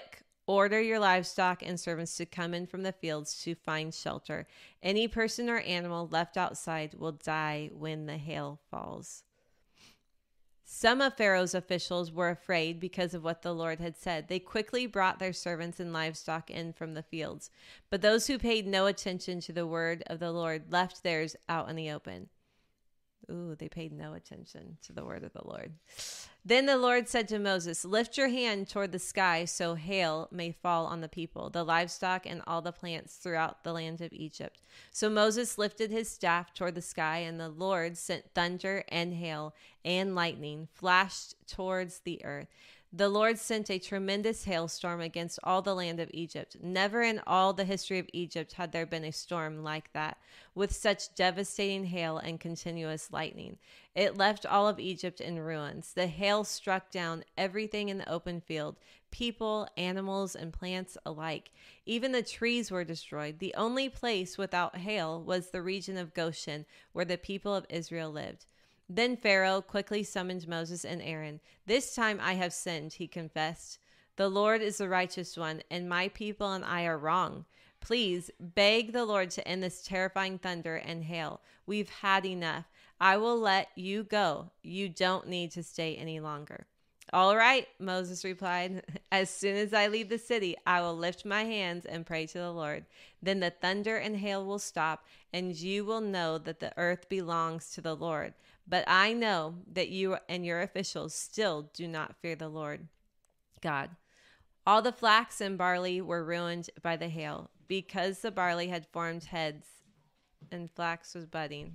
Order your livestock and servants to come in from the fields to find shelter. Any person or animal left outside will die when the hail falls." Some of Pharaoh's officials were afraid because of what the Lord had said. They quickly brought their servants and livestock in from the fields. But those who paid no attention to the word of the Lord left theirs out in the open. Ooh, they paid no attention to the word of the Lord. Then the Lord said to Moses, "Lift your hand toward the sky so hail may fall on the people, the livestock, and all the plants throughout the land of Egypt." So Moses lifted his staff toward the sky, and the Lord sent thunder and hail and lightning flashed towards the earth. The Lord sent a tremendous hailstorm against all the land of Egypt. Never in all the history of Egypt had there been a storm like that, with such devastating hail and continuous lightning. It left all of Egypt in ruins. The hail struck down everything in the open field, people, animals, and plants alike. Even the trees were destroyed. The only place without hail was the region of Goshen, where the people of Israel lived. Then Pharaoh quickly summoned Moses and Aaron. "This time I have sinned," he confessed. "The Lord is the righteous one, and my people and I are wrong. Please beg the Lord to end this terrifying thunder and hail. We've had enough. I will let you go. You don't need to stay any longer." "All right," Moses replied. "As soon as I leave the city, I will lift my hands and pray to the Lord. Then the thunder and hail will stop, and you will know that the earth belongs to the Lord. But I know that you and your officials still do not fear the Lord God." All the flax and barley were ruined by the hail, because the barley had formed heads and flax was budding.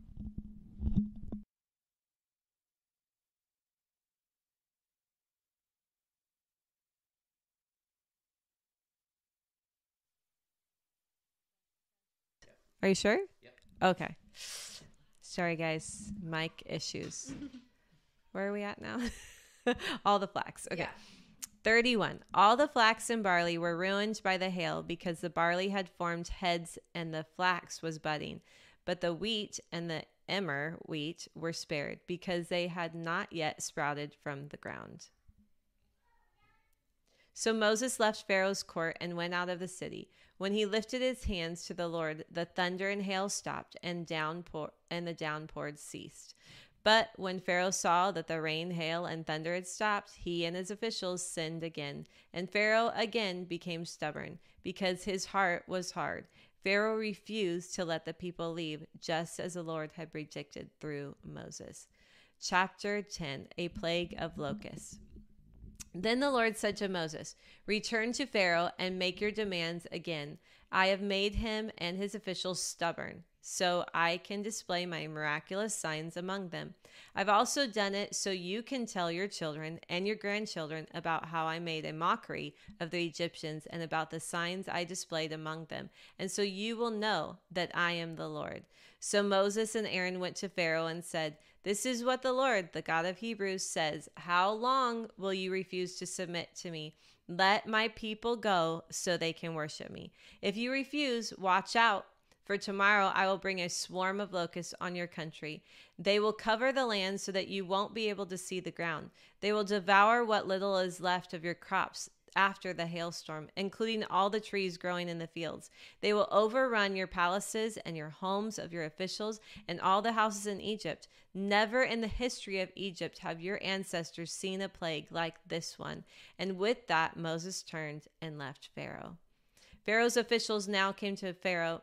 Are you sure? Yep. Okay. Sorry, guys. Mic issues. Where are we at now? All the flax. Okay. Yeah. 31. All the flax and barley were ruined by the hail because the barley had formed heads and the flax was budding. But the wheat and the emmer wheat were spared because they had not yet sprouted from the ground. So Moses left Pharaoh's court and went out of the city. When he lifted his hands to the Lord, the thunder and hail stopped, and the downpour ceased. But when Pharaoh saw that the rain, hail, and thunder had stopped, he and his officials sinned again. And Pharaoh again became stubborn, because his heart was hard. Pharaoh refused to let the people leave, just as the Lord had predicted through Moses. Chapter 10, a plague of locusts. Then the Lord said to Moses, "Return to Pharaoh and make your demands again. I have made him and his officials stubborn, so I can display my miraculous signs among them. I've also done it so you can tell your children and your grandchildren about how I made a mockery of the Egyptians and about the signs I displayed among them, and so you will know that I am the Lord." So Moses and Aaron went to Pharaoh and said, "This is what the Lord, the God of Hebrews, says. How long will you refuse to submit to me? Let my people go so they can worship me. If you refuse, watch out, for tomorrow I will bring a swarm of locusts on your country. They will cover the land so that you won't be able to see the ground. They will devour what little is left of your crops after the hailstorm, including all the trees growing in the fields. They will overrun your palaces and your homes of your officials and all the houses in Egypt. Never in the history of Egypt have your ancestors seen a plague like this one." And with that, Moses turned and left Pharaoh. Pharaoh's officials now came to Pharaoh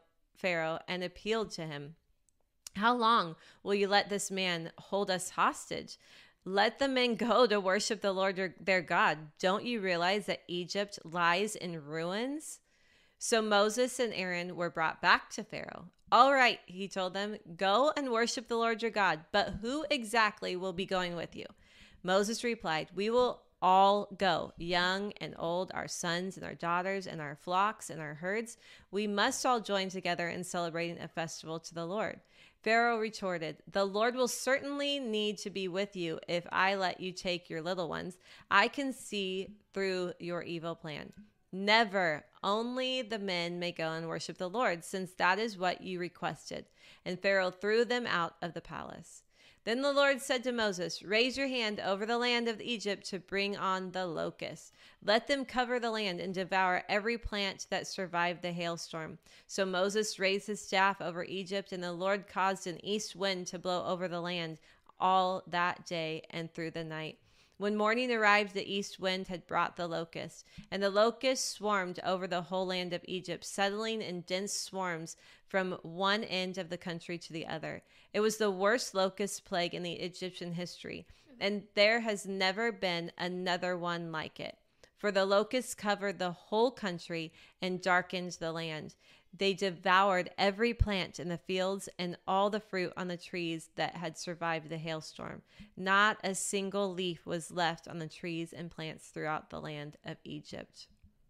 and appealed to him. "How long will you let this man hold us hostage? Let the men go to worship the Lord their God. Don't you realize that Egypt lies in ruins?" So Moses and Aaron were brought back to Pharaoh. "All right," he told them, "go and worship the Lord your God. But who exactly will be going with you?" Moses replied, "We will all go, young and old, our sons and our daughters, and our flocks and our herds. We must all join together in celebrating a festival to the Lord." Pharaoh retorted, "The Lord will certainly need to be with you if I let you take your little ones. I can see through your evil plan. Never. Only the men may go and worship the Lord, since that is what you requested." And Pharaoh threw them out of the palace. Then the Lord said to Moses, raise your hand over the land of Egypt to bring on the locusts. Let them cover the land and devour every plant that survived the hailstorm. So Moses raised his staff over Egypt, and the Lord caused an east wind to blow over the land all that day and through the night. When morning arrived, the east wind had brought the locusts, and the locusts swarmed over the whole land of Egypt, settling in dense swarms from one end of the country to the other. It was the worst locust plague in the Egyptian history, and there has never been another one like it. For the locusts covered the whole country and darkened the land. They devoured every plant in the fields and all the fruit on the trees that had survived the hailstorm. Not a single leaf was left on the trees and plants throughout the land of Egypt.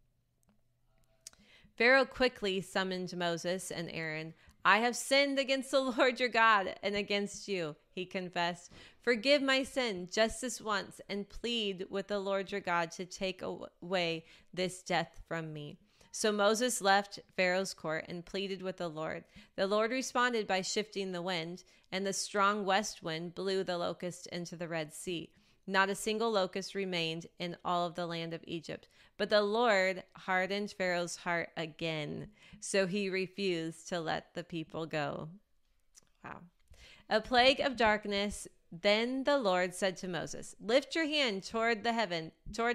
Pharaoh quickly summoned Moses and Aaron. I have sinned against the Lord your God and against you, he confessed. Forgive my sin just this once and plead with the Lord your God to take away this death from me. So Moses left Pharaoh's court and pleaded with the Lord. The Lord responded by shifting the wind, and the strong west wind blew the locust into the Red Sea. Not a single locust remained in all of the land of Egypt. But the Lord hardened Pharaoh's heart again, so he refused to let the people go. Wow. A plague of darkness. Then the Lord said to Moses, lift your hand toward heaven,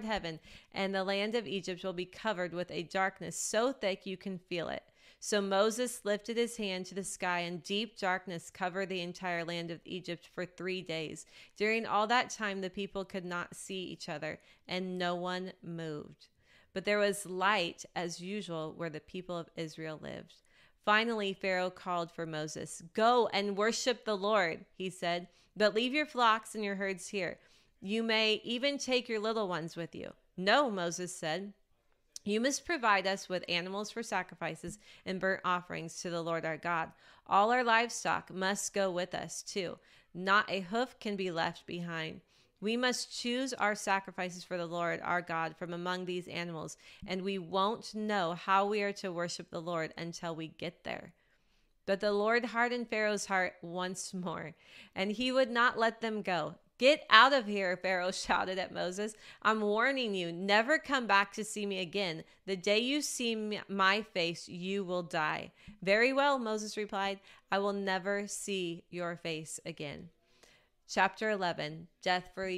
and the land of Egypt will be covered with a darkness so thick you can feel it. So Moses lifted his hand to the sky, and deep darkness covered the entire land of Egypt for 3 days. During all that time, the people could not see each other, and no one moved. But there was light as usual where the people of Israel lived. Finally, Pharaoh called for Moses. Go and worship the Lord, he said, but leave your flocks and your herds here. You may even take your little ones with you. No, Moses said. You must provide us with animals for sacrifices and burnt offerings to the Lord our God. All our livestock must go with us, too. Not a hoof can be left behind. We must choose our sacrifices for the Lord our God from among these animals, and we won't know how we are to worship the Lord until we get there. But the Lord hardened Pharaoh's heart once more, and he would not let them go. Get out of here, Pharaoh shouted at Moses. I'm warning you, never come back to see me again. The day you see my face, you will die. Very well, Moses replied. I will never see your face again. Chapter 11, Death for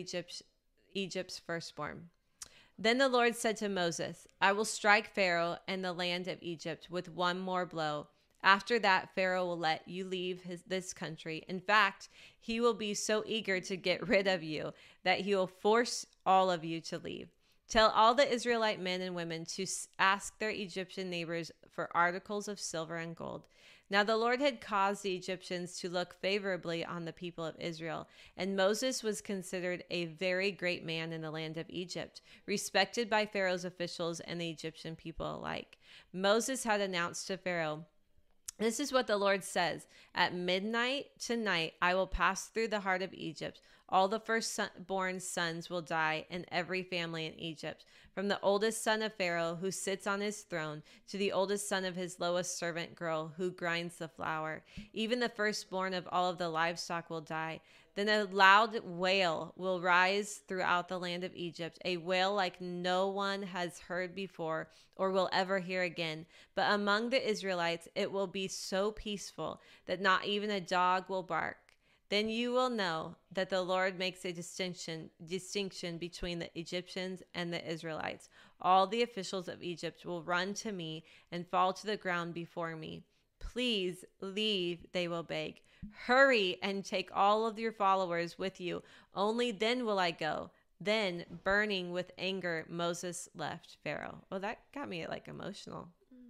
Egypt's firstborn. Then the Lord said to Moses, I will strike Pharaoh and the land of Egypt with one more blow. After that, Pharaoh will let you leave this country. In fact, he will be so eager to get rid of you that he will force all of you to leave. Tell all the Israelite men and women to ask their Egyptian neighbors for articles of silver and gold. Now the Lord had caused the Egyptians to look favorably on the people of Israel, and Moses was considered a very great man in the land of Egypt, respected by Pharaoh's officials and the Egyptian people alike. Moses had announced to Pharaoh, this is what the Lord says. At midnight tonight, I will pass through the heart of Egypt. All the firstborn sons will die in every family in Egypt, from the oldest son of Pharaoh who sits on his throne to the oldest son of his lowest servant girl who grinds the flour. Even the firstborn of all of the livestock will die. Then a loud wail will rise throughout the land of Egypt, a wail like no one has heard before or will ever hear again. But among the Israelites, it will be so peaceful that not even a dog will bark. Then you will know that the Lord makes a distinction between the Egyptians and the Israelites. All the officials of Egypt will run to me and fall to the ground before me. Please leave, they will beg. Hurry and take all of your followers with you. Only then will I go. Then, burning with anger, Moses left Pharaoh. Well, that got me emotional.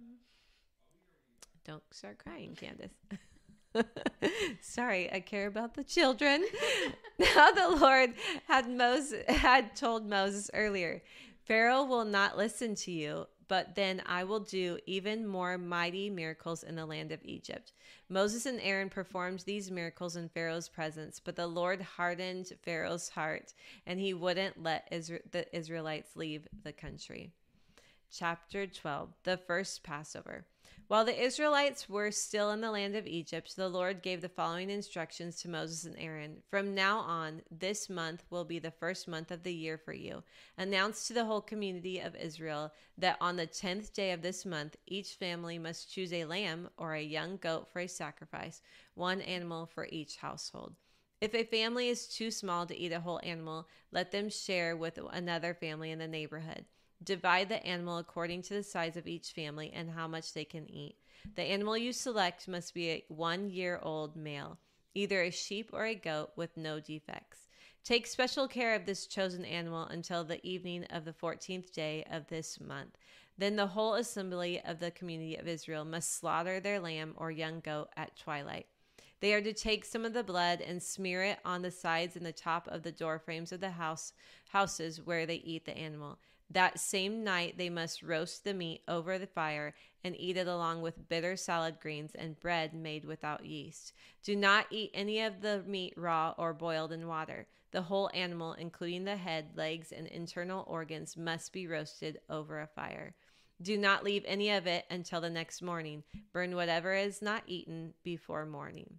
Don't start crying, Candace. Sorry, I care about the children. Now the Lord had told Moses earlier, Pharaoh will not listen to you, but then I will do even more mighty miracles in the land of Egypt. Moses and Aaron performed these miracles in Pharaoh's presence, but the Lord hardened Pharaoh's heart, and he wouldn't let the Israelites leave the country. Chapter 12, the first Passover. While the Israelites were still in the land of Egypt, the Lord gave the following instructions to Moses and Aaron. From now on, this month will be the first month of the year for you. Announce to the whole community of Israel that on the 10th day of this month, each family must choose a lamb or a young goat for a sacrifice, one animal for each household. If a family is too small to eat a whole animal, let them share with another family in the neighborhood. Divide the animal according to the size of each family and how much they can eat. The animal you select must be a 1-year-old male, either a sheep or a goat with no defects. Take special care of this chosen animal until the evening of the 14th day of this month. Then the whole assembly of the community of Israel must slaughter their lamb or young goat at twilight. They are to take some of the blood and smear it on the sides and the top of the door frames of the houses where they eat the animal. That same night they must roast the meat over the fire and eat it along with bitter salad greens and bread made without yeast. Do not eat any of the meat raw or boiled in water. The whole animal, including the head, legs, and internal organs, must be roasted over a fire. Do not leave any of it until the next morning. Burn whatever is not eaten before morning.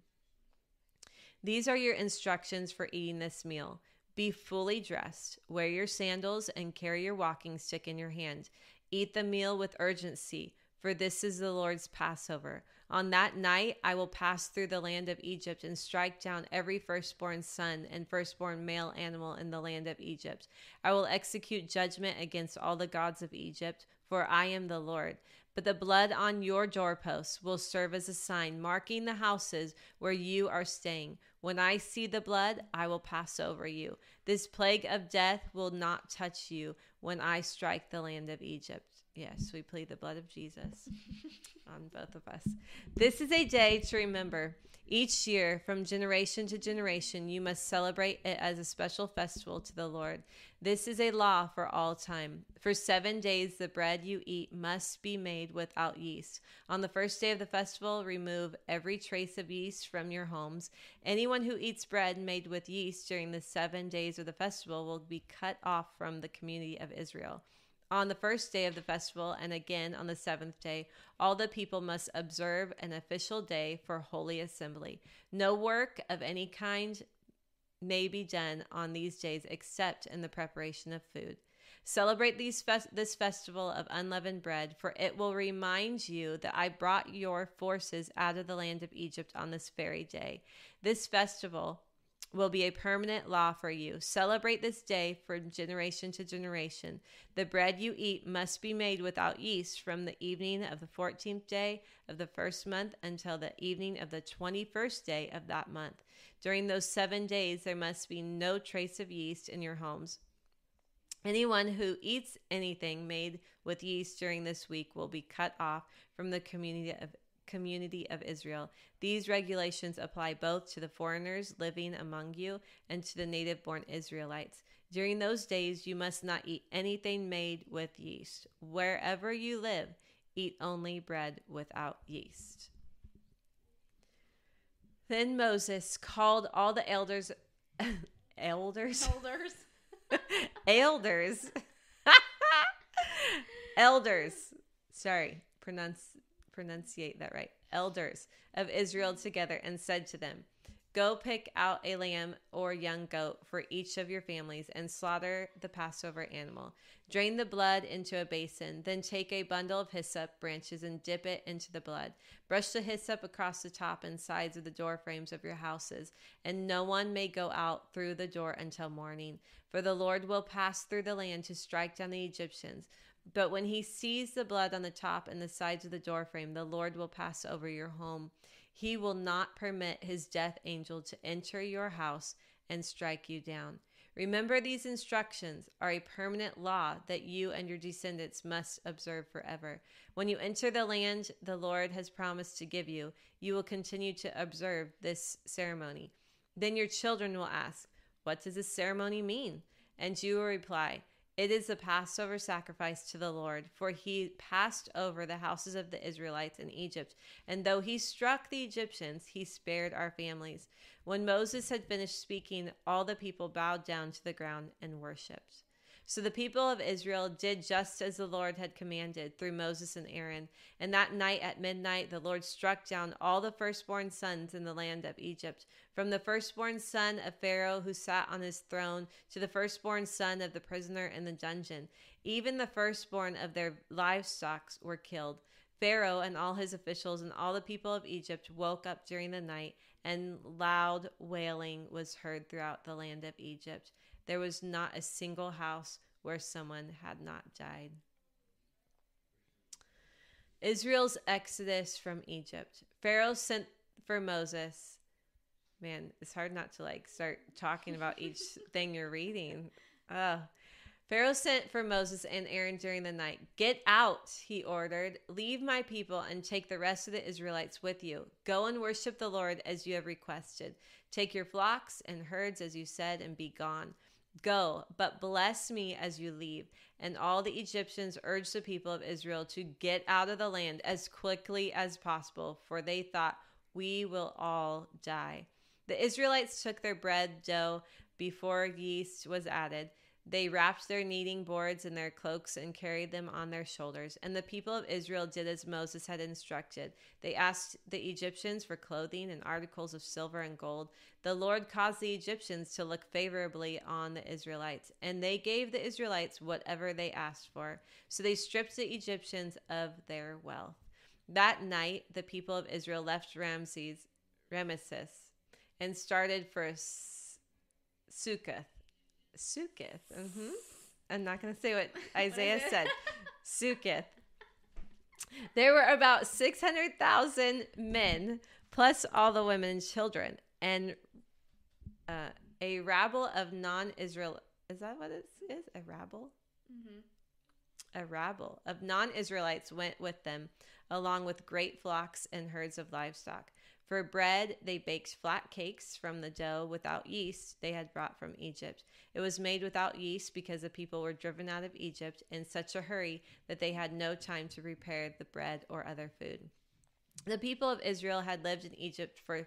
These are your instructions for eating this meal. Be fully dressed, wear your sandals, and carry your walking stick in your hand. Eat the meal with urgency, for this is the Lord's Passover. On that night I will pass through the land of Egypt and strike down every firstborn son and firstborn male animal in the land of Egypt. I will execute judgment against all the gods of Egypt, for I am the Lord. But the blood on your doorposts will serve as a sign, marking the houses where you are staying. When I see the blood, I will pass over you. This plague of death will not touch you when I strike the land of Egypt. Yes, we plead the blood of Jesus on both of us. This is a day to remember. Each year, from generation to generation, you must celebrate it as a special festival to the Lord. This is a law for all time. For 7 days, the bread you eat must be made without yeast. On the first day of the festival, remove every trace of yeast from your homes. Anyone who eats bread made with yeast during the 7 days of the festival will be cut off from the community of Israel. On the first day of the festival and again on the 7th day, all the people must observe an official day for holy assembly. No work of any kind may be done on these days except in the preparation of food. Celebrate this festival of unleavened bread, for it will remind you that I brought your forces out of the land of Egypt on this very day. This festival will be a permanent law for you. Celebrate this day from generation to generation. The bread you eat must be made without yeast from the evening of the 14th day of the first month until the evening of the 21st day of that month. During those 7 days, there must be no trace of yeast in your homes. Anyone who eats anything made with yeast during this week will be cut off from the community of Israel. These regulations apply both to the foreigners living among you and to the native-born Israelites. During those days, you must not eat anything made with yeast. Wherever you live, eat only bread without yeast. Then Moses called all the elders. Elders. Sorry, pronunciate that right. Elders of Israel together and said to them, go pick out a lamb or young goat for each of your families and slaughter the Passover animal. Drain the blood into a basin. Then take a bundle of hyssop branches and dip it into the blood. Brush the hyssop across the top and sides of the door frames of your houses, and no one may go out through the door until morning. For the Lord will pass through the land to strike down the Egyptians. But when he sees the blood on the top and the sides of the doorframe, the Lord will pass over your home. He will not permit his death angel to enter your house and strike you down. Remember, these instructions are a permanent law that you and your descendants must observe forever. When you enter the land the Lord has promised to give you, you will continue to observe this ceremony. Then your children will ask, what does this ceremony mean? And you will reply, it is the Passover sacrifice to the Lord, for he passed over the houses of the Israelites in Egypt, and though he struck the Egyptians, he spared our families. When Moses had finished speaking, all the people bowed down to the ground and worshipped. So the people of Israel did just as the Lord had commanded through Moses and Aaron. And that night at midnight, the Lord struck down all the firstborn sons in the land of Egypt, from the firstborn son of Pharaoh who sat on his throne to the firstborn son of the prisoner in the dungeon. Even the firstborn of their livestock were killed. Pharaoh and all his officials and all the people of Egypt woke up during the night, and loud wailing was heard throughout the land of Egypt. There was not a single house where someone had not died. Israel's exodus from Egypt. Pharaoh sent for Moses. Man, it's hard not to start talking about each thing you're reading. Pharaoh sent for Moses and Aaron during the night. "Get out," he ordered. "Leave my people and take the rest of the Israelites with you. Go and worship the Lord as you have requested. Take your flocks and herds as you said and be gone. Go, but bless me as you leave." And all the Egyptians urged the people of Israel to get out of the land as quickly as possible, for they thought, "We will all die." The Israelites took their bread dough before yeast was added. They wrapped their kneading boards in their cloaks and carried them on their shoulders. And the people of Israel did as Moses had instructed. They asked the Egyptians for clothing and articles of silver and gold. The Lord caused the Egyptians to look favorably on the Israelites, and they gave the Israelites whatever they asked for. So they stripped the Egyptians of their wealth. That night, the people of Israel left Ramesses and started for Succoth. I'm not going to say what Isaiah said. Succoth. There were about 600,000 men, plus all the women and children, and a rabble of non-Israel. Is that what it is? A rabble? Mm-hmm. A rabble of non-Israelites went with them, along with great flocks and herds of livestock. For bread, they baked flat cakes from the dough without yeast they had brought from Egypt. It was made without yeast because the people were driven out of Egypt in such a hurry that they had no time to prepare the bread or other food. The people of Israel had lived in Egypt for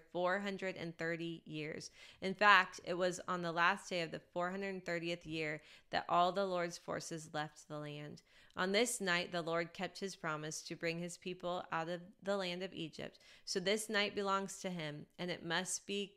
430 years. In fact, it was on the last day of the 430th year that all the Lord's forces left the land. On this night, the Lord kept his promise to bring his people out of the land of Egypt. So this night belongs to him, and it must be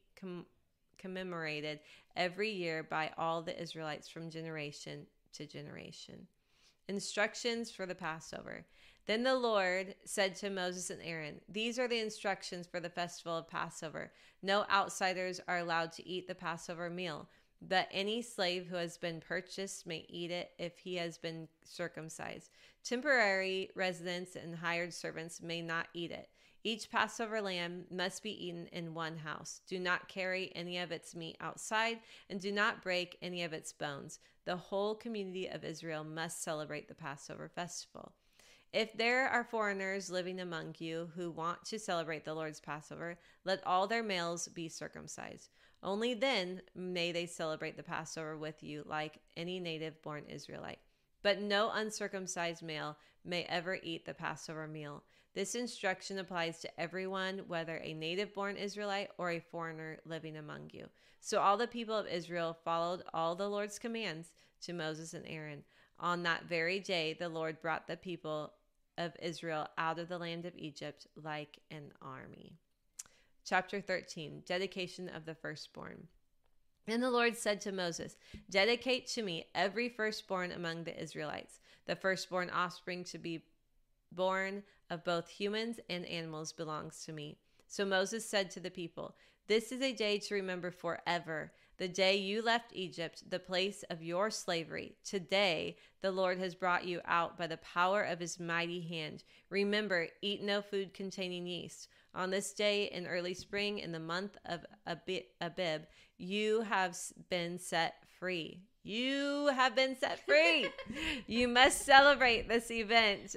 commemorated every year by all the Israelites from generation to generation. Instructions for the Passover. Then the Lord said to Moses and Aaron, "These are the instructions for the festival of Passover. No outsiders are allowed to eat the Passover meal, but any slave who has been purchased may eat it if he has been circumcised. Temporary residents and hired servants may not eat it. Each Passover lamb must be eaten in one house. Do not carry any of its meat outside, and do not break any of its bones. The whole community of Israel must celebrate the Passover festival. If there are foreigners living among you who want to celebrate the Lord's Passover, let all their males be circumcised. Only then may they celebrate the Passover with you like any native-born Israelite. But no uncircumcised male may ever eat the Passover meal. This instruction applies to everyone, whether a native-born Israelite or a foreigner living among you." So all the people of Israel followed all the Lord's commands to Moses and Aaron. On that very day, the Lord brought the people of Israel out of the land of Egypt like an army. Chapter 13, Dedication of the Firstborn. And the Lord said to Moses, "Dedicate to me every firstborn among the Israelites. The firstborn offspring to be born of both humans and animals belongs to me." So Moses said to the people, "This is a day to remember forever, the day you left Egypt, the place of your slavery. Today, the Lord has brought you out by the power of his mighty hand. Remember, eat no food containing yeast. On this day in early spring, in the month of Abib, you have been set free." You have been set free. You must celebrate this event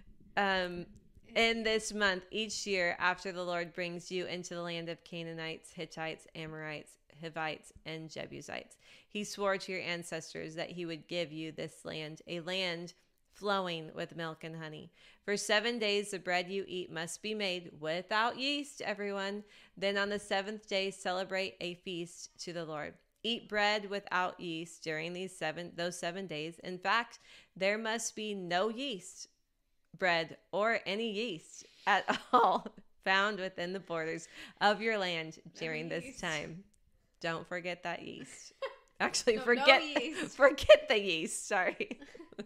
in this month each year after the Lord brings you into the land of Canaanites, Hittites, Amorites, Hivites, and Jebusites. He swore to your ancestors that he would give you this land, a land flowing with milk and honey. For 7 days the bread you eat must be made without yeast, everyone. Then on the seventh day celebrate a feast to the Lord. Eat bread without yeast during those 7 days. In fact, there must be no yeast, bread, or any yeast at all found within the borders of your land during this time. Don't forget that yeast. Actually, forget the yeast. Sorry.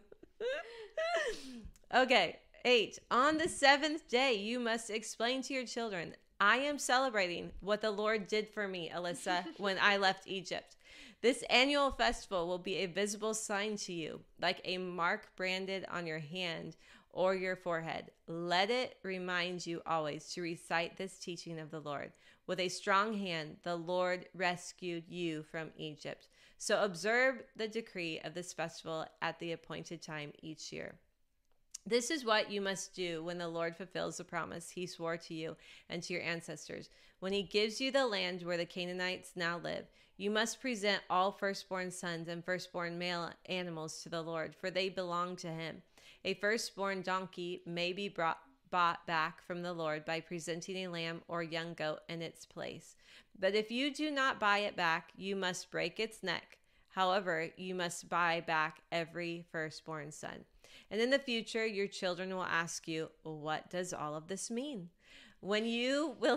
Okay, 8. On the 7th day, you must explain to your children, I am celebrating what the Lord did for me, Alyssa, when I left Egypt. This annual festival will be a visible sign to you, like a mark branded on your hand or your forehead. Let it remind you always to recite this teaching of the Lord. With a strong hand, the Lord rescued you from Egypt. So observe the decree of this festival at the appointed time each year. This is what you must do when the Lord fulfills the promise he swore to you and to your ancestors. When he gives you the land where the Canaanites now live, you must present all firstborn sons and firstborn male animals to the Lord, for they belong to him. A firstborn donkey may be bought back from the Lord by presenting a lamb or young goat in its place. But if you do not buy it back, you must break its neck. However, you must buy back every firstborn son. And in the future, your children will ask you, what does all of this mean? Then you will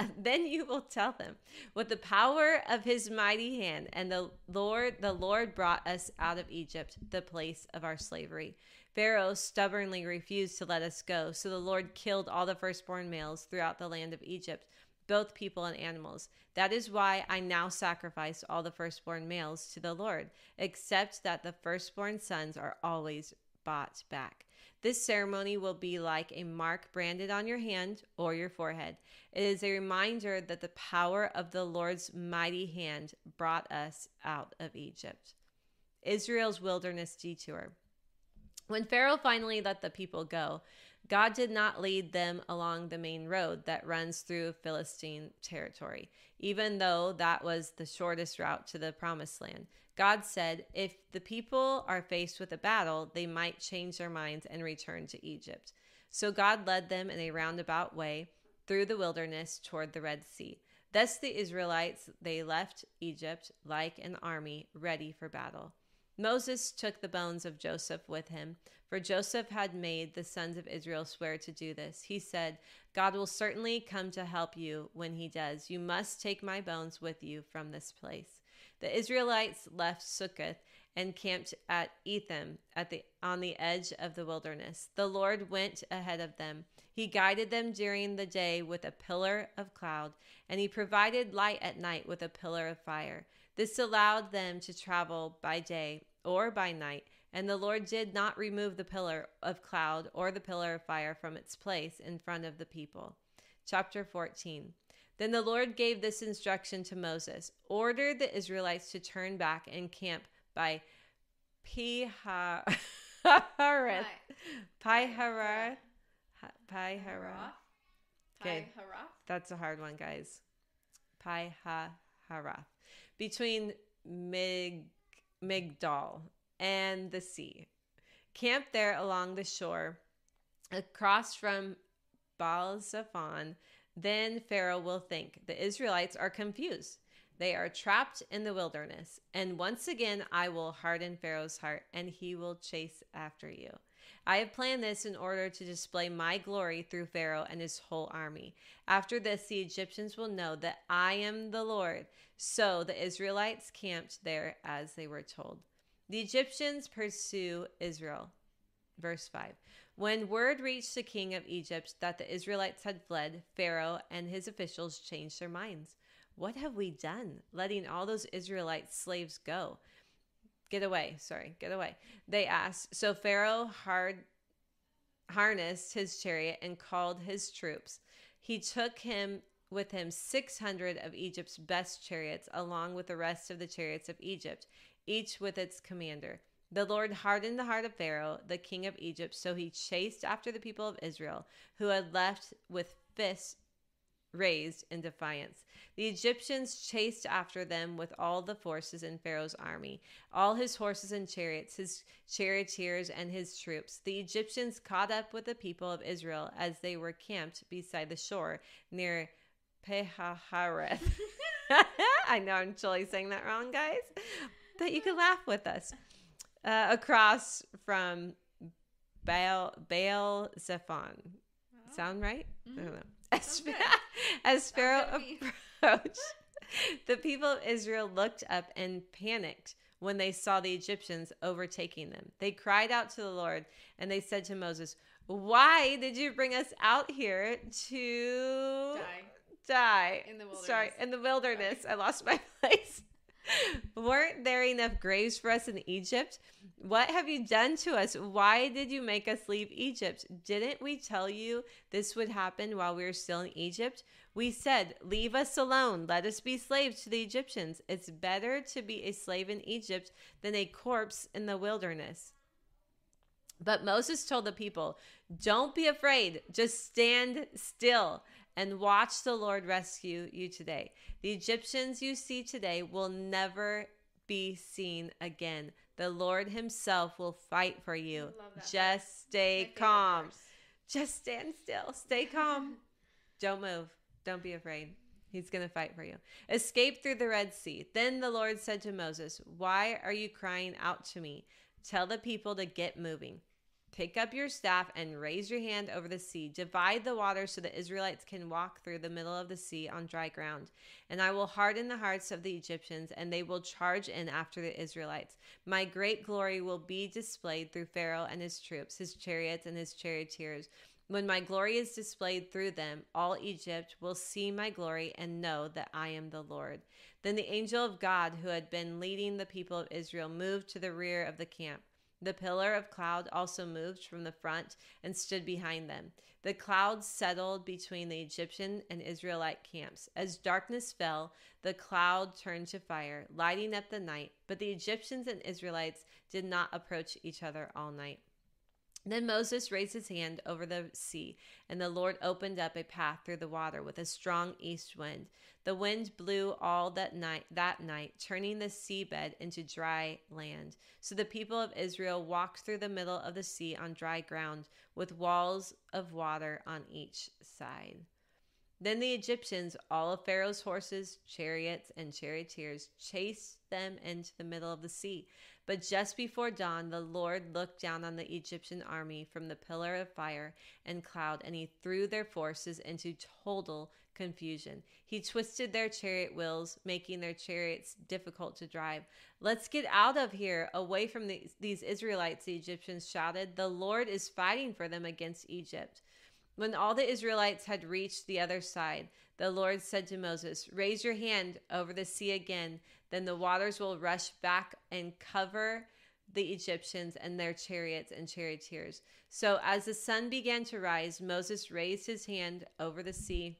tell them, with the power of his mighty hand, and the Lord brought us out of Egypt, the place of our slavery. Pharaoh stubbornly refused to let us go, so the Lord killed all the firstborn males throughout the land of Egypt, both people and animals. That is why I now sacrifice all the firstborn males to the Lord, except that the firstborn sons are always bought back. This ceremony will be like a mark branded on your hand or your forehead. It is a reminder that the power of the Lord's mighty hand brought us out of Egypt. Israel's wilderness detour. When Pharaoh finally let the people go, God did not lead them along the main road that runs through Philistine territory, even though that was the shortest route to the promised land. God said, if the people are faced with a battle, they might change their minds and return to Egypt. So God led them in a roundabout way through the wilderness toward the Red Sea. Thus the Israelites, they left Egypt like an army ready for battle. Moses took the bones of Joseph with him, for Joseph had made the sons of Israel swear to do this. He said, God will certainly come to help you when he does. You must take my bones with you from this place. The Israelites left Succoth and camped at Etham on the edge of the wilderness. The Lord went ahead of them. He guided them during the day with a pillar of cloud, and he provided light at night with a pillar of fire. This allowed them to travel by day or by night, and the Lord did not remove the pillar of cloud or the pillar of fire from its place in front of the people. Chapter 14. Then the Lord gave this instruction to Moses: order the Israelites to turn back and camp by Pi-hahiroth. Good. That's a hard one, guys. Pi-hahiroth. Between Migdal and the sea. Camp there along the shore, across from Baal-Zephon. Then Pharaoh will think, the Israelites are confused. They are trapped in the wilderness. And once again, I will harden Pharaoh's heart, and he will chase after you. I have planned this in order to display my glory through Pharaoh and his whole army. After this, the Egyptians will know that I am the Lord. So the Israelites camped there as they were told. The Egyptians pursue Israel. Verse 5. When word reached the king of Egypt that the Israelites had fled, Pharaoh and his officials changed their minds. What have we done, letting all those Israelite slaves go? Get away. They asked. So Pharaoh harnessed his chariot and called his troops. He took with him 600 of Egypt's best chariots, along with the rest of the chariots of Egypt, each with its commander. The Lord hardened the heart of Pharaoh, the king of Egypt, so he chased after the people of Israel, who had left with fists raised in defiance. The Egyptians chased after them with all the forces in Pharaoh's army, all his horses and chariots, his charioteers and his troops. The Egyptians caught up with the people of Israel as they were camped beside the shore near Pi-hahiroth. I know I'm totally saying that wrong, guys, but you can laugh with us. Across from Baal Zephon. Sound right? I don't know. As Pharaoh approached, the people of Israel looked up and panicked when they saw the Egyptians overtaking them. They cried out to the Lord, and they said to Moses, "Why did you bring us out here to die in the wilderness?" Sorry, in the wilderness. I lost my place. Weren't there enough graves for us in Egypt? What have you done to us? Why did you make us leave Egypt? Didn't we tell you this would happen while we were still in Egypt? We said, leave us alone. Let us be slaves to the Egyptians. It's better to be a slave in Egypt than a corpse in the wilderness. But Moses told the people, don't be afraid. Just stand still and watch the Lord rescue you today. The Egyptians you see today will never be seen again. The Lord himself will fight for you. Just stay calm. Just stand still. Stay calm. Don't move. Don't be afraid. He's going to fight for you. Escape through the Red Sea. Then the Lord said to Moses, why are you crying out to me? Tell the people to get moving. Pick up your staff and raise your hand over the sea. Divide the water so the Israelites can walk through the middle of the sea on dry ground. And I will harden the hearts of the Egyptians, and they will charge in after the Israelites. My great glory will be displayed through Pharaoh and his troops, his chariots and his charioteers. When my glory is displayed through them, all Egypt will see my glory and know that I am the Lord. Then the angel of God, who had been leading the people of Israel, moved to the rear of the camp. The pillar of cloud also moved from the front and stood behind them. The cloud settled between the Egyptian and Israelite camps. As darkness fell, the cloud turned to fire, lighting up the night. But the Egyptians and Israelites did not approach each other all night. Then Moses raised his hand over the sea, and the Lord opened up a path through the water with a strong east wind. The wind blew all that night, turning the seabed into dry land. So the people of Israel walked through the middle of the sea on dry ground, with walls of water on each side. Then the Egyptians, all of Pharaoh's horses, chariots, and charioteers, chased them into the middle of the sea. But just before dawn, the Lord looked down on the Egyptian army from the pillar of fire and cloud, and he threw their forces into total confusion. He twisted their chariot wheels, making their chariots difficult to drive. Let's get out of here, away from these Israelites, the Egyptians shouted. The Lord is fighting for them against Egypt. When all the Israelites had reached the other side, the Lord said to Moses, raise your hand over the sea again. Then the waters will rush back and cover the Egyptians and their chariots and charioteers. So as the sun began to rise, Moses raised his hand over the sea.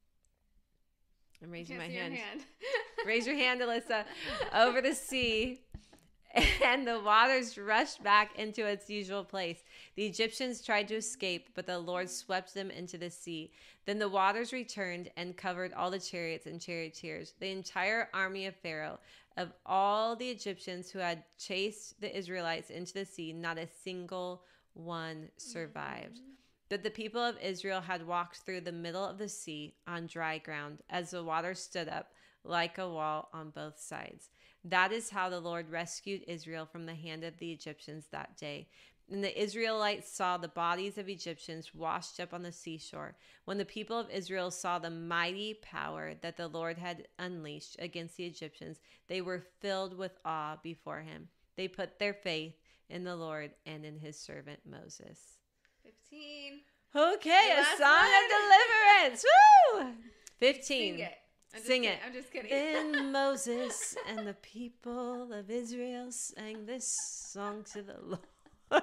I'm raising my hand. Raise your hand, Alyssa. Over the sea. And the waters rushed back into its usual place. The Egyptians tried to escape, but the Lord swept them into the sea. Then the waters returned and covered all the chariots and charioteers. The entire army of Pharaoh, of all the Egyptians who had chased the Israelites into the sea, not a single one survived. But the people of Israel had walked through the middle of the sea on dry ground, as the water stood up like a wall on both sides. That is how the Lord rescued Israel from the hand of the Egyptians that day. And the Israelites saw the bodies of Egyptians washed up on the seashore. When the people of Israel saw the mighty power that the Lord had unleashed against the Egyptians, they were filled with awe before him. They put their faith in the Lord and in his servant Moses. 15. Okay, a song of deliverance. Woo! 15. Sing it. Sing it. I'm just kidding. Then Moses and the people of Israel sang this song to the Lord.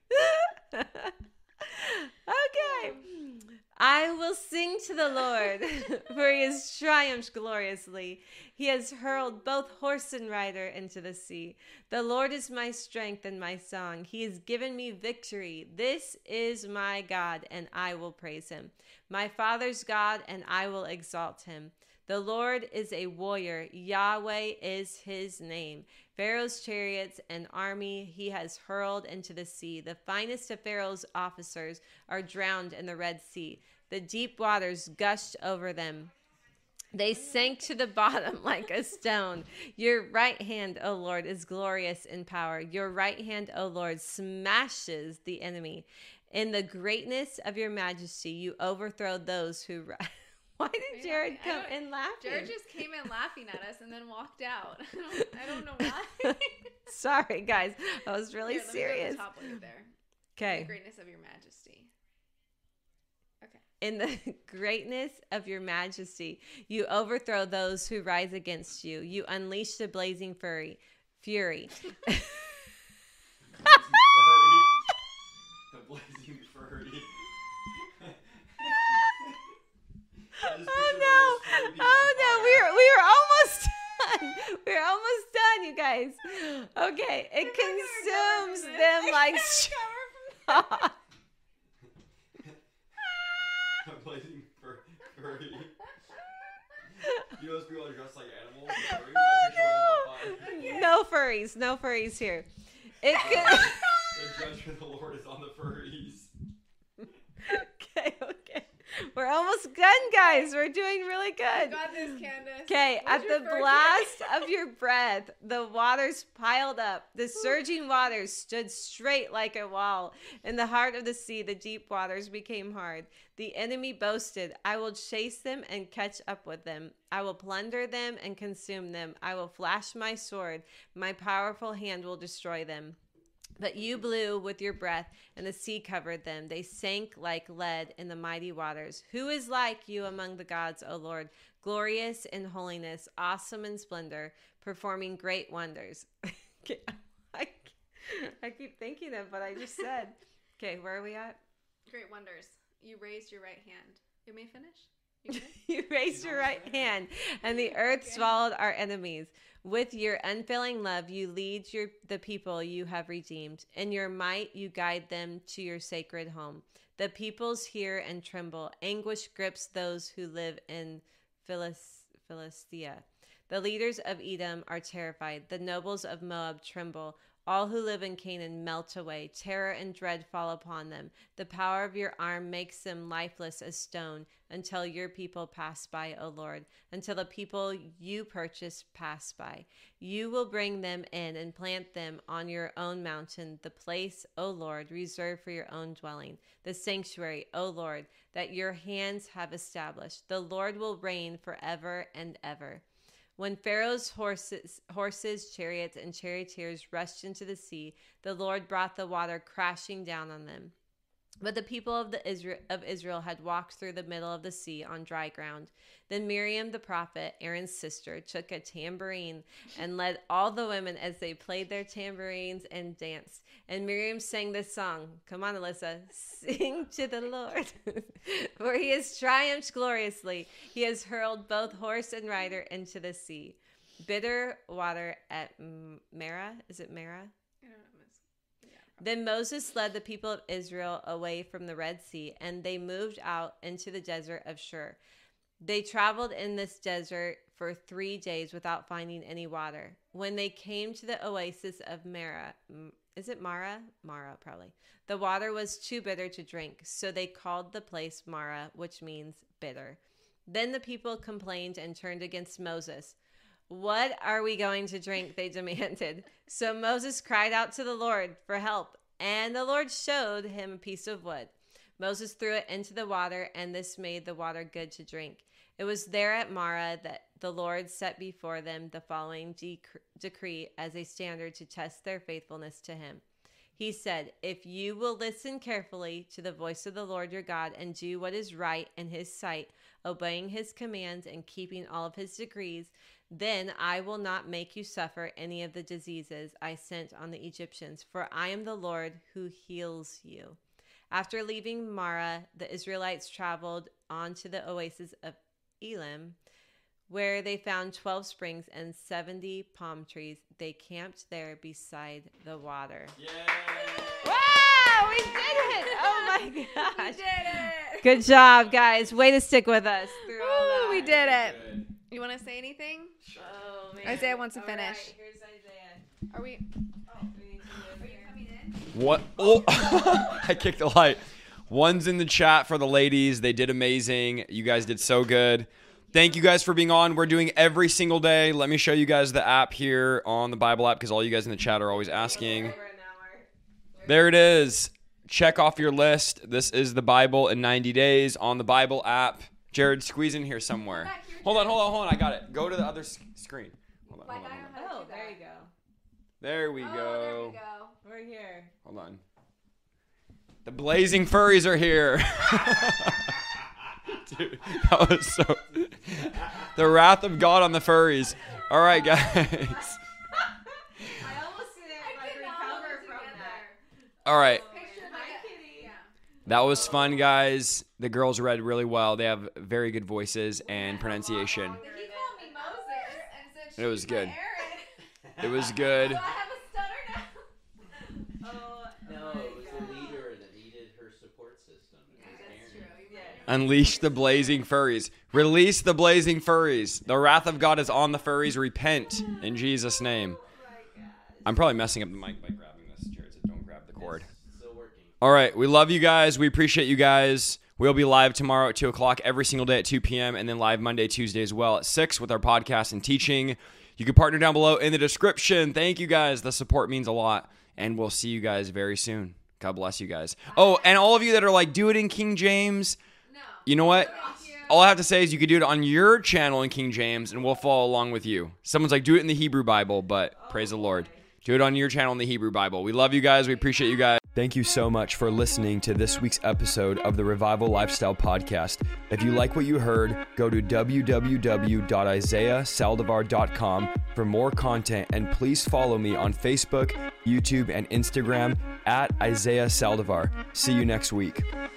Okay. I will sing to the Lord, for he has triumphed gloriously. He has hurled both horse and rider into the sea. The Lord is my strength and my song. He has given me victory. This is my God, and I will praise him. My father's God, and I will exalt him. The Lord is a warrior. Yahweh is his name. Pharaoh's chariots and army he has hurled into the sea. The finest of Pharaoh's officers are drowned in the Red Sea. The deep waters gushed over them. They sank to the bottom like a stone. Your right hand, O Lord, is glorious in power. Your right hand, O Lord, smashes the enemy. In the greatness of your majesty, you overthrow those who... Why did Jared come in laughing? Jared just came in laughing at us and then walked out. I don't know why. Sorry, guys. I was really serious. Top look there. Okay. The greatness of your majesty. Okay. In the greatness of your majesty, you overthrow those who rise against you. You unleash the blazing fury. The blazing furry. Oh no, we were almost done. We were almost done, you guys. Okay, it consumes them like straw. Blazing furry. You know those people are dressed like animals? Furries? No furries here. The judgment of the Lord is on the furries. Okay. We're almost done, guys. We're doing really good. You got this, Candace. Okay, at the blast of your breath, the waters piled up. The surging waters stood straight like a wall. In the heart of the sea, the deep waters became hard. The enemy boasted, I will chase them and catch up with them. I will plunder them and consume them. I will flash my sword. My powerful hand will destroy them. But you blew with your breath, and the sea covered them. They sank like lead in the mighty waters. Who is like you among the gods, O Lord? Glorious in holiness, awesome in splendor, performing great wonders. Okay, I keep thinking of what I just said. Okay, where are we at? Great wonders. You raised your right hand. You may finish. You raised your right hand, and the earth swallowed our enemies. With your unfailing love, you lead the people you have redeemed. In your might, you guide them to your sacred home. The peoples hear and tremble. Anguish grips those who live in Philistia. The leaders of Edom are terrified. The nobles of Moab tremble. All who live in Canaan melt away. Terror and dread fall upon them. The power of your arm makes them lifeless as stone until your people pass by, O Lord, until the people you purchased pass by. You will bring them in and plant them on your own mountain, the place, O Lord, reserved for your own dwelling, the sanctuary, O Lord, that your hands have established. The Lord will reign forever and ever. When Pharaoh's horses, chariots, and charioteers rushed into the sea, the Lord brought the water crashing down on them. But the people of Israel had walked through the middle of the sea on dry ground. Then Miriam the prophet, Aaron's sister, took a tambourine and led all the women as they played their tambourines and danced. And Miriam sang this song. Come on, Alyssa. Sing to the Lord. For he has triumphed gloriously. He has hurled both horse and rider into the sea. Bitter water at Marah. Is it Marah? Then Moses led the people of Israel away from the Red Sea, and they moved out into the desert of Shur. They traveled in this desert for 3 days without finding any water. When they came to the oasis of Marah, is it Marah? Marah, probably. The water was too bitter to drink, so they called the place Marah, which means bitter. Then the people complained and turned against Moses. What are we going to drink? They demanded. So Moses cried out to the Lord for help, and the Lord showed him a piece of wood. Moses threw it into the water, and this made the water good to drink. It was there at Marah that the Lord set before them the following decree as a standard to test their faithfulness to him. He said, if you will listen carefully to the voice of the Lord your God and do what is right in his sight, obeying his commands and keeping all of his decrees, then I will not make you suffer any of the diseases I sent on the Egyptians, for I am the Lord who heals you. After leaving Marah, the Israelites traveled on to the oasis of Elim, where they found 12 springs and 70 palm trees. They camped there beside the water. Yay! Wow, we did it! Oh my gosh. We did it! Good job, guys. Way to stick with us through all that. We did it. Good. You want to say anything? Oh, man. Isaiah wants to All finish. right, here's Isaiah. Are we coming in? What? Oh, I kicked the light. One's in the chat for the ladies. They did amazing. You guys did so good. Thank you guys for being on. We're doing every single day. Let me show you guys the app here on the Bible app because all you guys in the chat are always asking. There it is. Check off your list. This is the Bible in 90 days on the Bible app. Jared, squeeze in here somewhere. Hold on. I got it. Go to the other screen. Hold on. Oh, there you go. There we go. There we go. We're here. Hold on. The blazing furries are here. Dude, that was so... The wrath of God on the furries. All right, guys. I almost didn't recover from that. All right. Hi, kitty. That was fun, guys. The girls read really well. They have very good voices and pronunciation. He called me Moses and said It was she's good. my Aaron. It was good. So I have a stutter now. No, it was the leader that needed her support system. That's true. Unleash the blazing furries. Release the blazing furries. The wrath of God is on the furries. Repent in Jesus' name. I'm probably messing up the mic by grabbing this, Jared, so don't grab the cord. Still working. All right. We love you guys. We appreciate you guys. We'll be live tomorrow at 2 o'clock every single day at 2 p.m. and then live Monday, Tuesday as well at 6 with our podcast and teaching. You can partner down below in the description. Thank you guys. The support means a lot. And we'll see you guys very soon. God bless you guys. Oh, and all of you that are like, do it in King James. No. You know what? Thank you. All I have to say is you could do it on your channel in King James and we'll follow along with you. Someone's like, do it in the Hebrew Bible, but praise the Lord. Do it on your channel in the Hebrew Bible. We love you guys. We appreciate you guys. Thank you so much for listening to this week's episode of the Revival Lifestyle Podcast. If you like what you heard, go to www.isaiahsaldivar.com for more content, and please follow me on Facebook, YouTube, and Instagram at Isaiah Saldivar. See you next week.